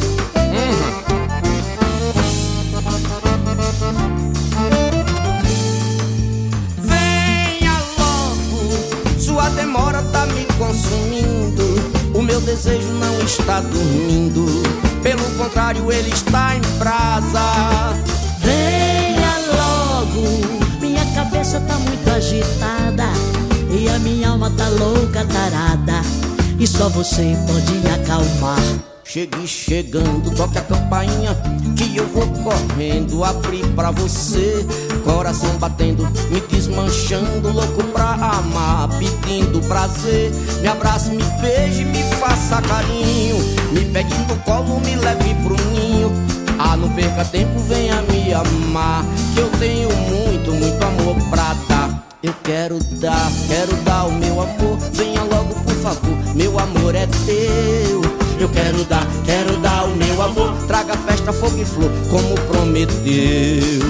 Venha logo, sua demora tá me consumindo. O meu desejo não está dormindo, pelo contrário, ele está em brasa. Venha logo, minha cabeça tá muito agitada e a minha alma tá louca, tarada, e só você pode acalmar. Chegue chegando, toque a campainha que eu vou correndo abrir pra você. Coração batendo, me desmanchando, louco pra amar, pedindo prazer. Me abrace, me beije, me faça carinho, me pegue no colo, me leve pro ninho. Ah, não perca tempo, venha me amar, que eu tenho muito, muito amor pra dar. Eu quero dar o meu amor. Venha logo, por favor, meu amor é teu. Eu quero dar o meu amor. Traga festa, fogo e flor, como prometeu.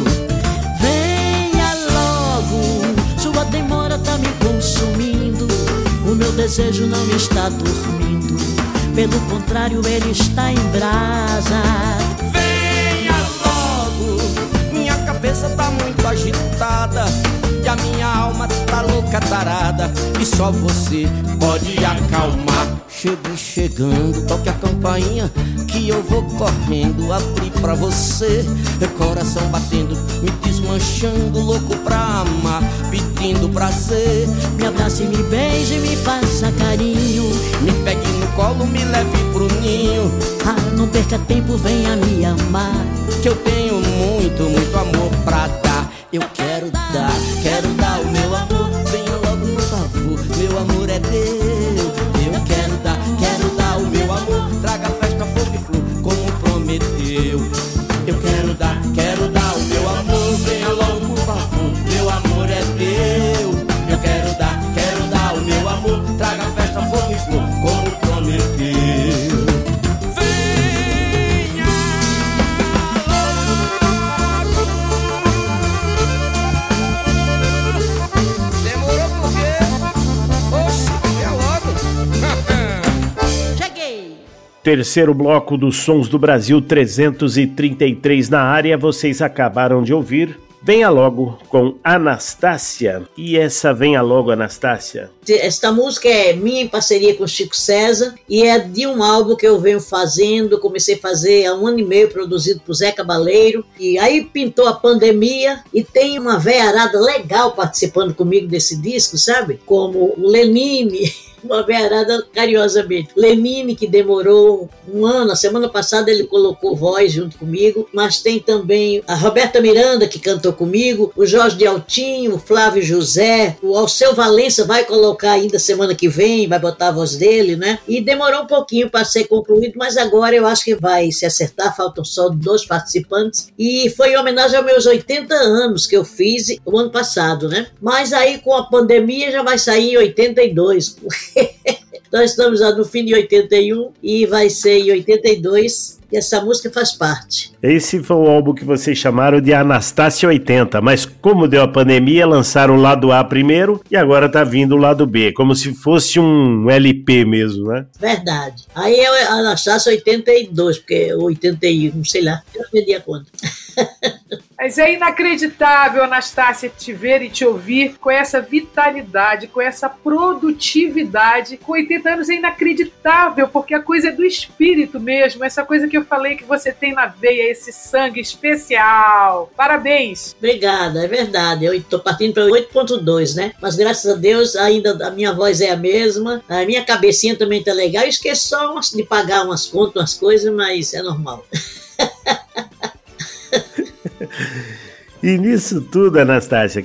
Venha logo, sua demora tá me consumindo. O meu desejo não está dormindo, pelo contrário, ele está em brasa. Venha logo, minha cabeça tá muito agitada e a minha alma tá louca, tarada, e só você pode acalmar. Chegue chegando, toque a campainha que eu vou correndo abrir pra você. Coração batendo, me desmanchando, louco pra amar, pedindo prazer. Me abrace, me beije, me faça carinho, me pegue no colo, me leve pro ninho. Ah, não perca tempo, venha me amar, que eu tenho muito, muito amor pra dar. Eu quero dar o meu amor. Venha logo, por favor, meu amor é teu. Eu quero dar o meu amor. Traga festa, fogo e flor, como prometeu. Eu quero dar o meu amor. Venha logo, por favor, meu amor é teu. Eu quero dar o meu amor. Traga festa, fogo e flor, como prometeu. Terceiro bloco dos Sons do Brasil, 333 na área. Vocês acabaram de ouvir Venha Logo com Anastácia. E essa Venha Logo, Anastácia? Esta música é minha em parceria com Chico César e é de um álbum que eu venho fazendo. Comecei a fazer há 1 ano e meio, produzido por Zé Cabaleiro. E aí pintou a pandemia e tem uma veiarada legal participando comigo desse disco, sabe? Como o Lenine, uma beirada carinhosamente. Lenine, que demorou um ano, a semana passada ele colocou voz junto comigo, mas tem também a Roberta Miranda, que cantou comigo, o Jorge de Altinho, o Flávio José, o Alceu Valença vai colocar ainda semana que vem, vai botar a voz dele, né? E demorou um pouquinho para ser concluído, mas agora eu acho que vai se acertar, faltam só 2 participantes, e foi em homenagem aos meus 80 anos que eu fiz o ano passado, né? Mas aí com a pandemia já vai sair em 82, porque nós estamos já no fim de 81 e vai ser em 82, e essa música faz parte. Esse foi o álbum que vocês chamaram de Anastácia 80, mas como deu a pandemia, lançaram o lado A primeiro e agora tá vindo o lado B, como se fosse um LP mesmo, né? Verdade. Aí é a Anastácia 82, porque 81, sei lá, eu perdi a conta. Mas é inacreditável, Anastácia, te ver e te ouvir com essa vitalidade, com essa produtividade. Com 80 anos é inacreditável, porque a coisa é do espírito mesmo, essa coisa que eu falei que você tem na veia, esse sangue especial. Parabéns! Obrigada, é verdade. Eu estou partindo para 8.2, né? Mas graças a Deus ainda a minha voz é a mesma, a minha cabecinha também tá legal. Eu esqueço só de pagar umas contas, umas coisas, mas é normal. E nisso tudo, Anastácia,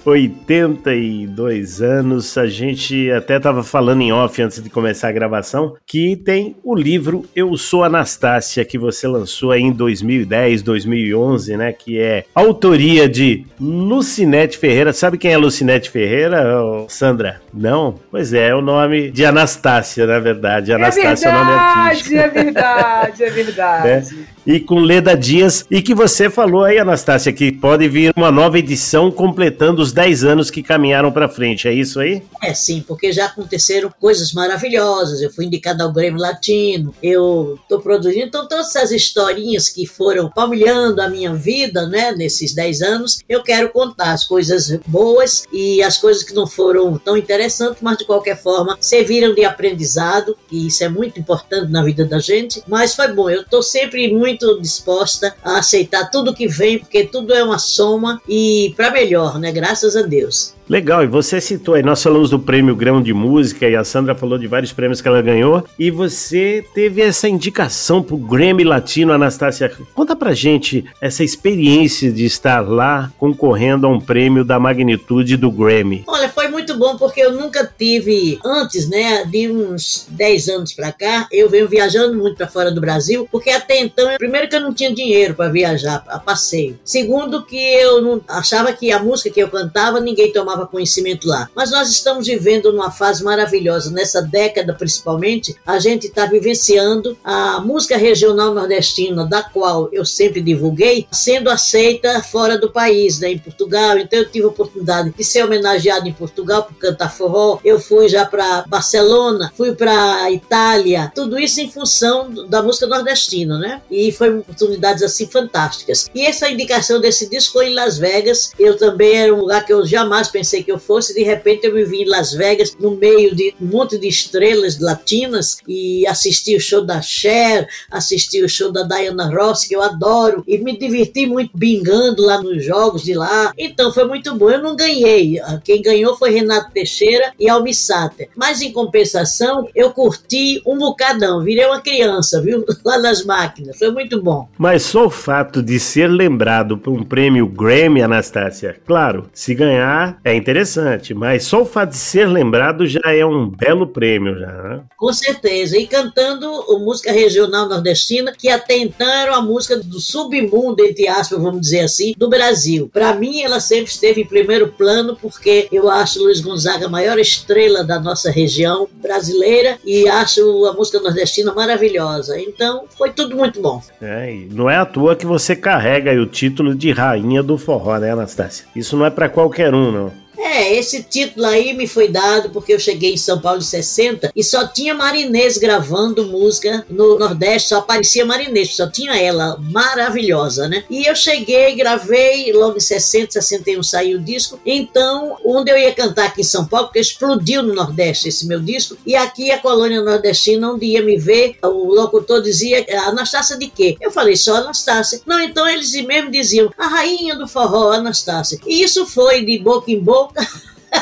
82 anos, a gente até estava falando em off antes de começar a gravação, que tem o livro Eu Sou Anastácia, que você lançou aí em 2010, 2011, né, que é autoria de Lucinete Ferreira. Sabe quem é Lucinete Ferreira, Sandra? Não? Pois é o nome de Anastácia, na verdade. Anastácia é o nome artístico. É verdade, é verdade. É. E com Leda Dias, e que você falou aí, Anastácia, que pode vir uma nova edição completando os 10 anos que caminharam para frente, é isso aí? É sim, porque já aconteceram coisas maravilhosas, eu fui indicada ao Grêmio Latino, eu estou produzindo, então todas essas historinhas que foram palmilhando a minha vida, né, nesses 10 anos, eu quero contar as coisas boas e as coisas que não foram tão interessantes, mas de qualquer forma serviram de aprendizado, e isso é muito importante na vida da gente, mas foi bom, eu estou sempre muito disposta a aceitar tudo que vem, porque tudo é uma soma e para melhor, né? Graças a Deus. Legal, e você citou aí, nós falamos do prêmio Grão de Música e a Sandra falou de vários prêmios que ela ganhou e você teve essa indicação pro Grammy Latino, Anastácia. Conta pra gente essa experiência de estar lá concorrendo a um prêmio da magnitude do Grammy. Olha, foi muito bom porque eu nunca tive, antes, né, de uns 10 anos pra cá, eu venho viajando muito pra fora do Brasil, porque até então, primeiro que eu não tinha dinheiro pra viajar a passeio. Segundo que eu não achava que a música que eu cantava, ninguém tomava conhecimento lá. Mas nós estamos vivendo numa fase maravilhosa, nessa década principalmente, a gente está vivenciando a música regional nordestina, da qual eu sempre divulguei, sendo aceita fora do país, né, em Portugal. Então eu tive a oportunidade de ser homenageado em Portugal por cantar forró, eu fui já para Barcelona, fui para Itália, tudo isso em função da música nordestina, né? E foi oportunidades assim fantásticas. E essa indicação desse disco foi em Las Vegas, eu também era um lugar que eu jamais pensei que eu fosse, de repente eu me vi em Las Vegas, no meio de um monte de estrelas latinas, e assisti o show da Cher, assisti o show da Diana Ross, que eu adoro, e me diverti muito bingando lá nos jogos de lá. Então foi muito bom. Eu não ganhei, quem ganhou foi Renato Teixeira e Almi Sater, mas em compensação eu curti um bocadão, virei uma criança, viu, lá nas máquinas, foi muito bom. Mas só o fato de ser lembrado por um prêmio Grammy, Anastácia, claro, se ganhar é interessante, mas só o fato de ser lembrado já é um belo prêmio, já, né? Com certeza, e cantando música regional nordestina, que até então era uma música do submundo, entre aspas, vamos dizer assim, do Brasil. Para mim, ela sempre esteve em primeiro plano, porque eu acho Luiz Gonzaga a maior estrela da nossa região brasileira, e acho a música nordestina maravilhosa. Então, foi tudo muito bom. E não é à toa que você carrega aí o título de rainha do forró, né, Anastácia? Isso não é para qualquer um, não. Esse título aí me foi dado porque eu cheguei em São Paulo em 60 e só tinha Marinês gravando música no Nordeste, só aparecia Marinês, só tinha ela, maravilhosa, né? E eu cheguei, gravei, logo em 60, 61 saiu o disco, então, onde eu ia cantar aqui em São Paulo, porque explodiu no Nordeste esse meu disco, e aqui a colônia nordestina, onde ia me ver, o locutor dizia, Anastácia de quê? Eu falei, só Anastácia. Não, então eles mesmo diziam, a rainha do forró, Anastácia. E isso foi de boca em boca,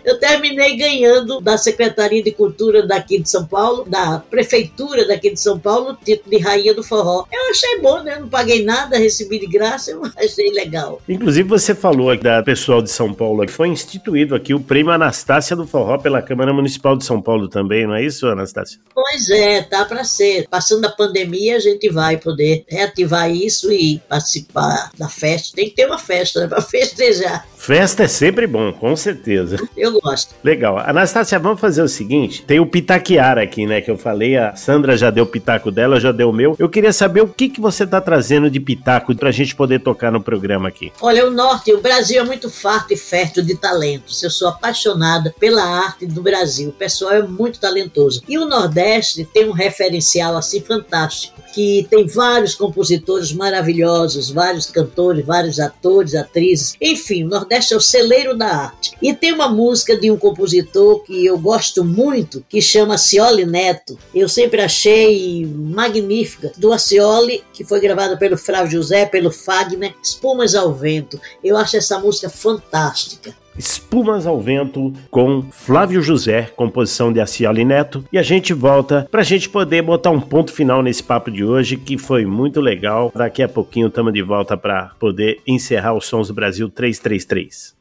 eu terminei ganhando da Secretaria de Cultura daqui de São Paulo, da Prefeitura daqui de São Paulo, o título de Rainha do Forró. Eu achei bom, né? Não paguei nada, recebi de graça, eu achei legal. Inclusive você falou aqui da pessoal de São Paulo, que foi instituído aqui o Prêmio Anastácia do Forró pela Câmara Municipal de São Paulo também, não é isso, Anastácia? Pois é, tá para ser. Passando a pandemia, a gente vai poder reativar isso e participar da festa. Tem que ter uma festa, né, para festejar. Festa é sempre bom, com certeza. Eu gosto. Legal. Anastácia, vamos fazer o seguinte, tem o pitaquear aqui, né, que eu falei, a Sandra já deu o pitaco dela, já deu o meu. Eu queria saber o que você tá trazendo de pitaco pra gente poder tocar no programa aqui. Olha, o Brasil é muito farto e fértil de talentos. Eu sou apaixonada pela arte do Brasil. O pessoal é muito talentoso. E o Nordeste tem um referencial assim fantástico, que tem vários compositores maravilhosos, vários cantores, vários atores, atrizes. Enfim, o Nordeste é o celeiro da arte. E tem uma música de um compositor que eu gosto muito, que chama Acioli Neto. Eu sempre achei magnífica, do Acioli, que foi gravada pelo Flávio José, pelo Fagner, Espumas ao Vento. Eu acho essa música fantástica. Espumas ao Vento, com Flávio José, composição de Acioli Neto, e a gente volta pra gente poder botar um ponto final nesse papo de hoje, que foi muito legal. Daqui a pouquinho estamos de volta para poder encerrar os Sons do Brasil 333.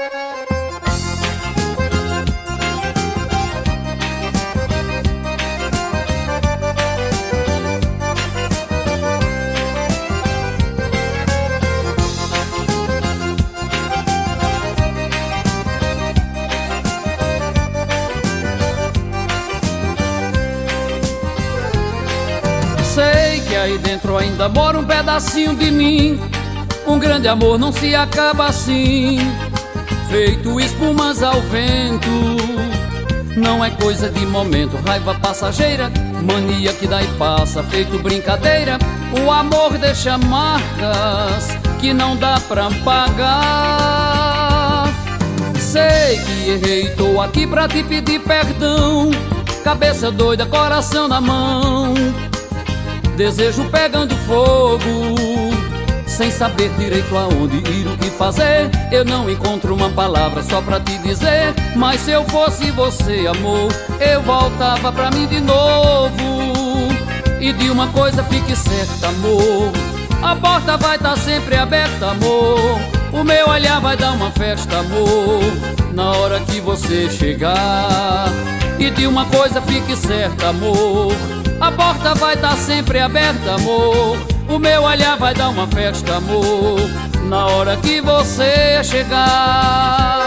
Aí dentro ainda mora um pedacinho de mim. Um grande amor não se acaba assim, feito espumas ao vento. Não é coisa de momento, raiva passageira, mania que dá e passa, feito brincadeira. O amor deixa marcas que não dá pra pagar. Sei que errei, tô aqui pra te pedir perdão. Cabeça doida, coração na mão, desejo pegando fogo, sem saber direito aonde ir, o que fazer. Eu não encontro uma palavra só pra te dizer, mas se eu fosse você, amor, eu voltava pra mim de novo. E de uma coisa fique certa, amor, a porta vai estar sempre aberta, amor. O meu olhar vai dar uma festa, amor, na hora que você chegar. E de uma coisa fique certa, amor, a porta vai estar sempre aberta, amor. O meu olhar vai dar uma festa, amor, na hora que você chegar.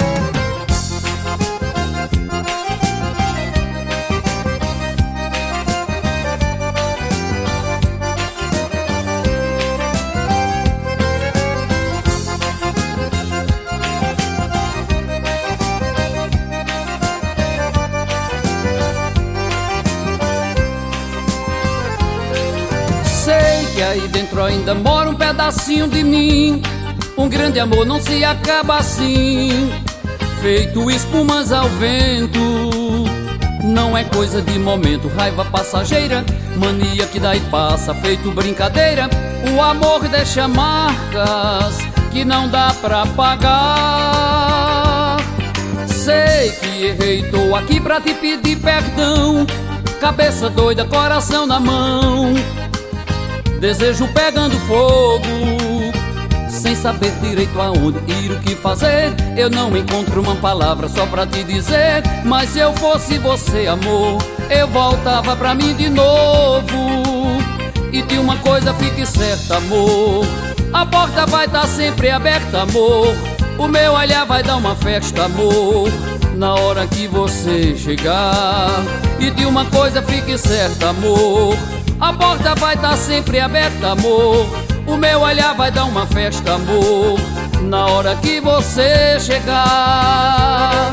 Que aí dentro ainda mora um pedacinho de mim. Um grande amor não se acaba assim, feito espumas ao vento. Não é coisa de momento, raiva passageira, mania que dá e passa, feito brincadeira. O amor deixa marcas que não dá pra pagar. Sei que errei, tô aqui pra te pedir perdão. Cabeça doida, coração na mão, desejo pegando fogo, sem saber direito aonde ir, o que fazer. Eu não encontro uma palavra só pra te dizer, mas se eu fosse você, amor, eu voltava pra mim de novo. E de uma coisa fique certa, amor, a porta vai estar sempre aberta, amor. O meu olhar vai dar uma festa, amor, na hora que você chegar. E de uma coisa fique certa, amor, a porta vai estar sempre aberta, amor. O meu olhar vai dar uma festa, amor, na hora que você chegar.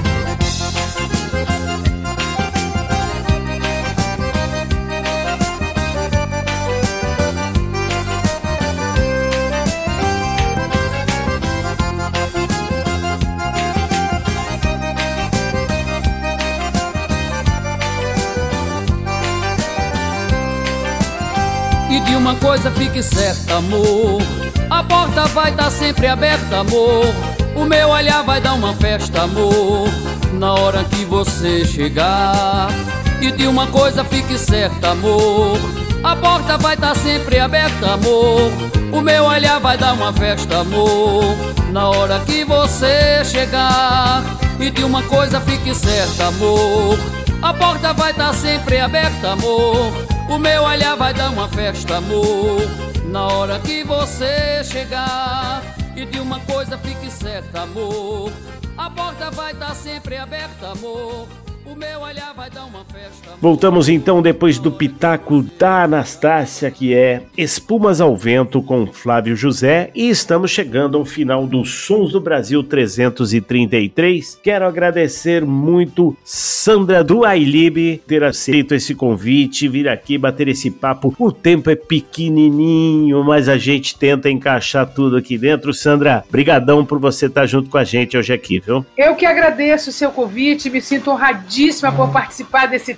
E de uma coisa fique certa, amor, a porta vai estar sempre aberta, amor. O meu olhar vai dar uma festa, amor, na hora que você chegar. E de uma coisa fique certa, amor, a porta vai estar sempre aberta, amor. O meu olhar vai dar uma festa, amor, na hora que você chegar. E de uma coisa fique certa, amor, a porta vai estar sempre aberta, amor. O meu olhar vai dar uma festa, amor, na hora que você chegar. E de uma coisa fique certa, amor, a porta vai estar sempre aberta, amor. O meu olhar vai dar uma festa. Voltamos então depois do pitaco da Anastácia, que é Espumas ao Vento com Flávio José, e estamos chegando ao final dos Sons do Brasil 333. Quero agradecer muito Sandra do Ailib ter aceito esse convite, vir aqui bater esse papo. O tempo é pequenininho, mas a gente tenta encaixar tudo aqui dentro. Sandra, brigadão por você estar junto com a gente hoje aqui, viu? Eu que agradeço o seu convite, me sinto honradíssima por participar desse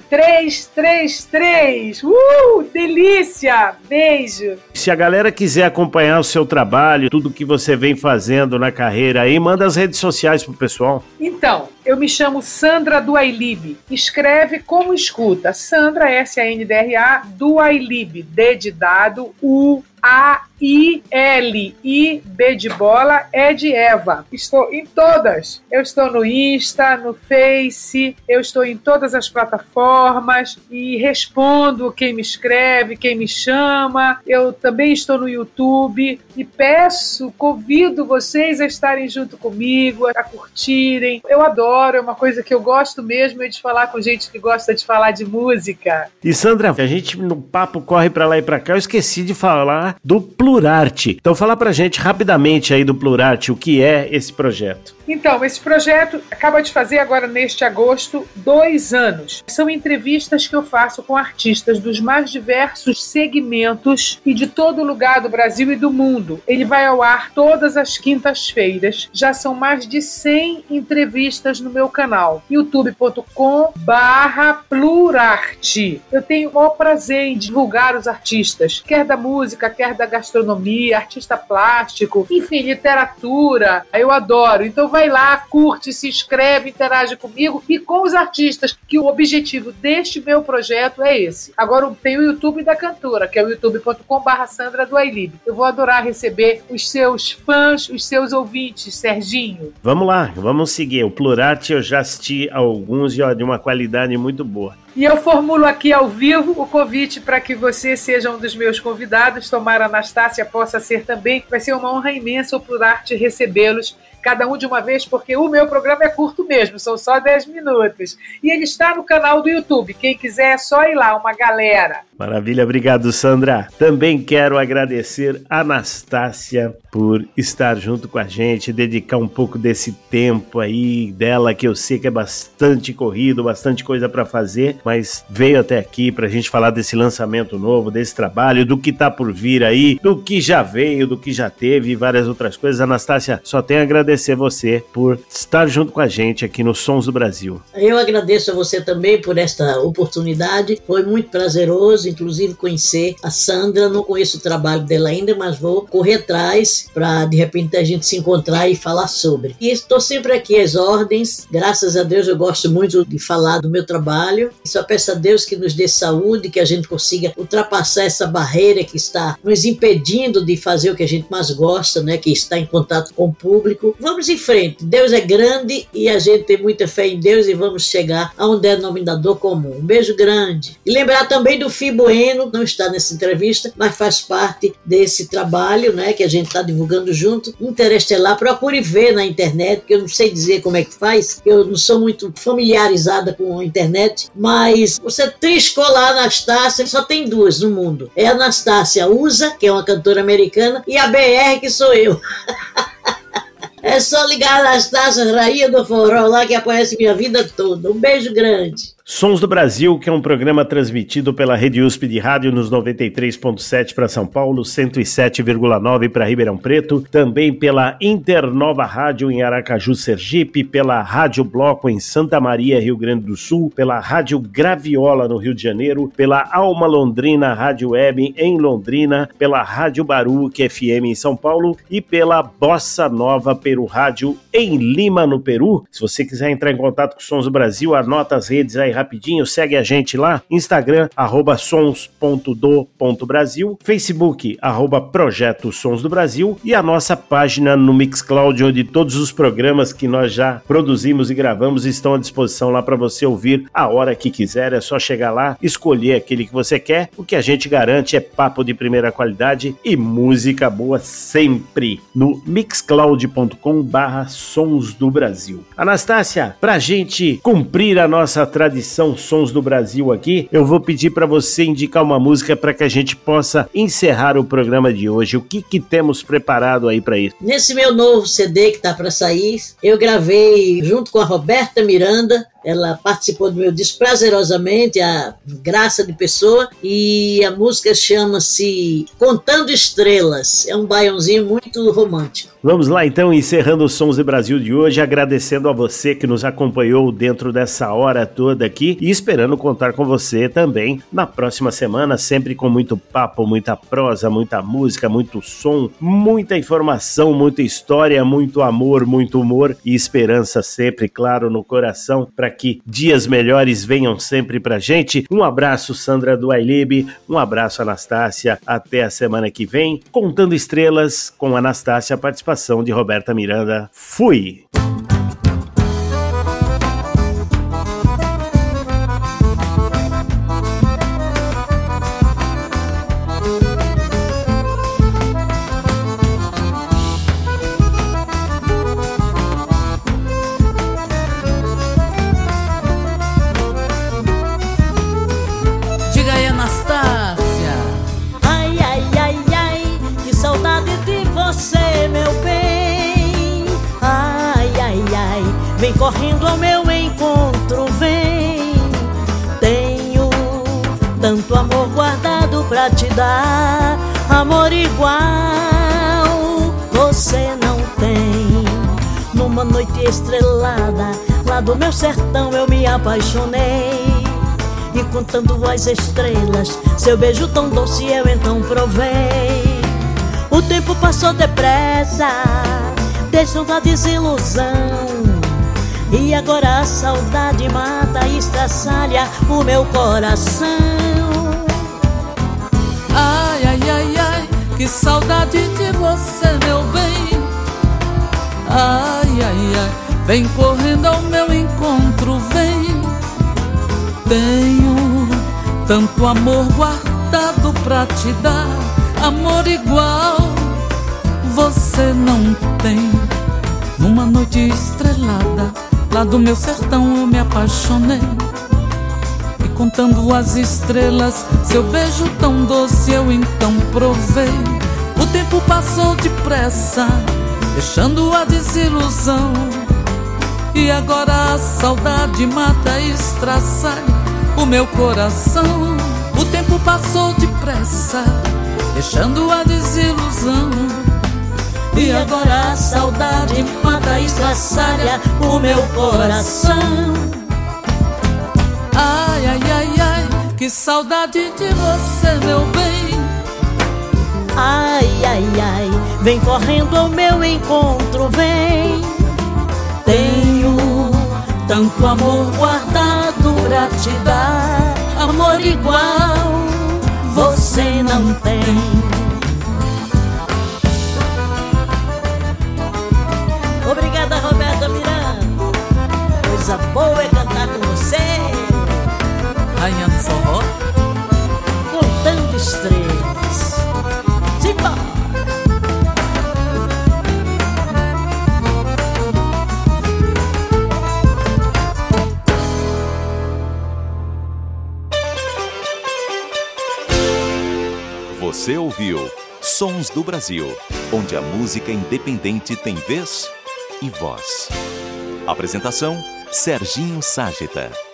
333. Delícia! Beijo! Se a galera quiser acompanhar o seu trabalho, tudo que você vem fazendo na carreira aí, manda as redes sociais pro pessoal. Então, eu me chamo Sandra do Ailib. Escreve como escuta. Sandra, S-A-N-D-R-A, do Ailib. D de dado, U-A-I-L-I, B de bola, E de Eva. Estou em todas. Eu estou no Insta, no Face, eu estou em todas as plataformas e respondo quem me escreve, quem me chama. Eu também estou no YouTube e convido vocês a estarem junto comigo, a curtirem. Eu adoro, é uma coisa que eu gosto mesmo, é de falar com gente que gosta de falar de música. E Sandra, a gente no papo corre pra lá e pra cá, eu esqueci de falar do Plurarte. Então fala pra gente rapidamente aí do Plurarte, o que é esse projeto? Então, esse projeto acaba de fazer agora neste agosto 2 anos. São entrevistas que eu faço com artistas dos mais diversos segmentos e de todo lugar do Brasil e do mundo. Ele vai ao ar todas as quintas-feiras. Já são mais de 100 entrevistas no meu canal, youtube.com/Plurarte. Eu tenho o maior prazer em divulgar os artistas, quer da música, quer da gastronomia, artista plástico, enfim, literatura. Eu adoro. Então vai lá, curte, se inscreve, interage comigo e com os artistas, que o objetivo deste meu projeto é esse. Agora tem o YouTube da cantora, que é o youtube.com/Sandra do Ailib. Eu vou adorar receber os seus fãs, os seus ouvintes, Serginho. Vamos lá, vamos seguir. O Plurarte eu já assisti a alguns e de uma qualidade muito boa. E eu formulo aqui ao vivo o convite para que você seja um dos meus convidados, tomara a Anastácia possa ser também. Vai ser uma honra imensa o Plurarte recebê-los, cada um de uma vez, porque o meu programa é curto mesmo, são só 10 minutos. E ele está no canal do YouTube, quem quiser é só ir lá, uma galera. Maravilha, obrigado, Sandra. Também quero agradecer a Anastácia por estar junto com a gente, dedicar um pouco desse tempo aí dela, que eu sei que é bastante corrido, bastante coisa para fazer, mas veio até aqui pra gente falar desse lançamento novo, desse trabalho, do que tá por vir aí, do que já veio, do que já teve e várias outras coisas. Anastácia, só tenho a agradecer você por estar junto com a gente aqui no Sons do Brasil. Eu agradeço a você também por esta oportunidade, foi muito prazeroso, inclusive conhecer a Sandra. Não conheço o trabalho dela ainda, mas vou correr atrás para de repente a gente se encontrar e falar sobre. E estou sempre aqui às ordens, graças a Deus eu gosto muito de falar do meu trabalho. Só peço a Deus que nos dê saúde, que a gente consiga ultrapassar essa barreira que está nos impedindo de fazer o que a gente mais gosta, né? Que está em contato com o público. Vamos em frente, Deus é grande e a gente tem muita fé em Deus e vamos chegar a um denominador comum. Um beijo grande. E lembrar também do Fi Bueno, não está nessa entrevista, mas faz parte desse trabalho, né, que a gente está divulgando junto. Interestelar, procure ver na internet, porque eu não sei dizer como é que faz, eu não sou muito familiarizada com a internet, mas você triscou lá a Anastácia, só tem 2 no mundo. É a Anastácia USA, que é uma cantora americana, e a BR, que sou eu. É só ligar a Anastácia, rainha do forró lá, que aparece minha vida toda. Um beijo grande. Sons do Brasil, que é um programa transmitido pela Rede USP de Rádio nos 93.7 para São Paulo, 107,9 para Ribeirão Preto, também pela Internova Rádio em Aracaju, Sergipe, pela Rádio Bloco em Santa Maria, Rio Grande do Sul, pela Rádio Graviola no Rio de Janeiro, pela Alma Londrina Rádio Web em Londrina, pela Rádio Baruque FM em São Paulo e pela Bossa Nova Peru Rádio em Lima, no Peru. Se você quiser entrar em contato com Sons do Brasil, anota as redes aí rapidinho, segue a gente lá, Instagram, @sons.do.brasil, Facebook, @Projeto Sons do Brasil e a nossa página no Mixcloud, onde todos os programas que nós já produzimos e gravamos estão à disposição lá para você ouvir a hora que quiser. É só chegar lá, escolher aquele que você quer. O que a gente garante é papo de primeira qualidade e música boa sempre no mixcloud.com/Sons do Brasil. Anastácia, pra gente cumprir a nossa tradição Sons do Brasil aqui, eu vou pedir para você indicar uma música para que a gente possa encerrar o programa de hoje. O que temos preparado aí para isso? Nesse meu novo CD que tá para sair, eu gravei junto com a Roberta Miranda. Ela participou do meu disco Prazerosamente, a Graça de Pessoa, e a música chama-se Contando Estrelas. É um baiãozinho muito romântico. Vamos lá então, encerrando os Sons do Brasil de hoje, agradecendo a você que nos acompanhou dentro dessa hora toda aqui e esperando contar com você também na próxima semana, sempre com muito papo, muita prosa, muita música, muito som, muita informação, muita história, muito amor, muito humor e esperança sempre, claro, no coração, para que dias melhores venham sempre pra gente. Um abraço, Sandra do iLib, um abraço, Anastácia, até a semana que vem, Contando Estrelas com Anastácia, participação de Roberta Miranda. Fui! Correndo ao meu encontro, vem. Tenho tanto amor guardado pra te dar, amor igual você não tem. Numa noite estrelada, lá do meu sertão eu me apaixonei, e contando as estrelas, seu beijo tão doce eu então provei. O tempo passou depressa, deixando a desilusão, e agora a saudade mata e estraçalha o meu coração. Ai, ai, ai, ai, que saudade de você, meu bem. Ai, ai, ai, vem correndo ao meu encontro, vem. Tenho tanto amor guardado pra te dar, amor igual você não tem. Numa noite estrelada, lá do meu sertão eu me apaixonei, e contando as estrelas, seu beijo tão doce eu então provei. O tempo passou depressa, deixando a desilusão, e agora a saudade mata e estraçalha o meu coração. O tempo passou depressa, deixando a desilusão, e agora a saudade mata e estraçalha o meu coração. Ai, ai, ai, ai, que saudade de você, meu bem. Ai, ai, ai, vem correndo ao meu encontro, vem. Tenho tanto amor guardado pra te dar, amor igual você não tem. Obrigada, Roberta Miranda. Coisa boa é cantar com você. Rainha do forró, Contando Estrelas. Simbora! Você ouviu Sons do Brasil, onde a música independente tem vez e voz. Apresentação: Serginho Ságeta.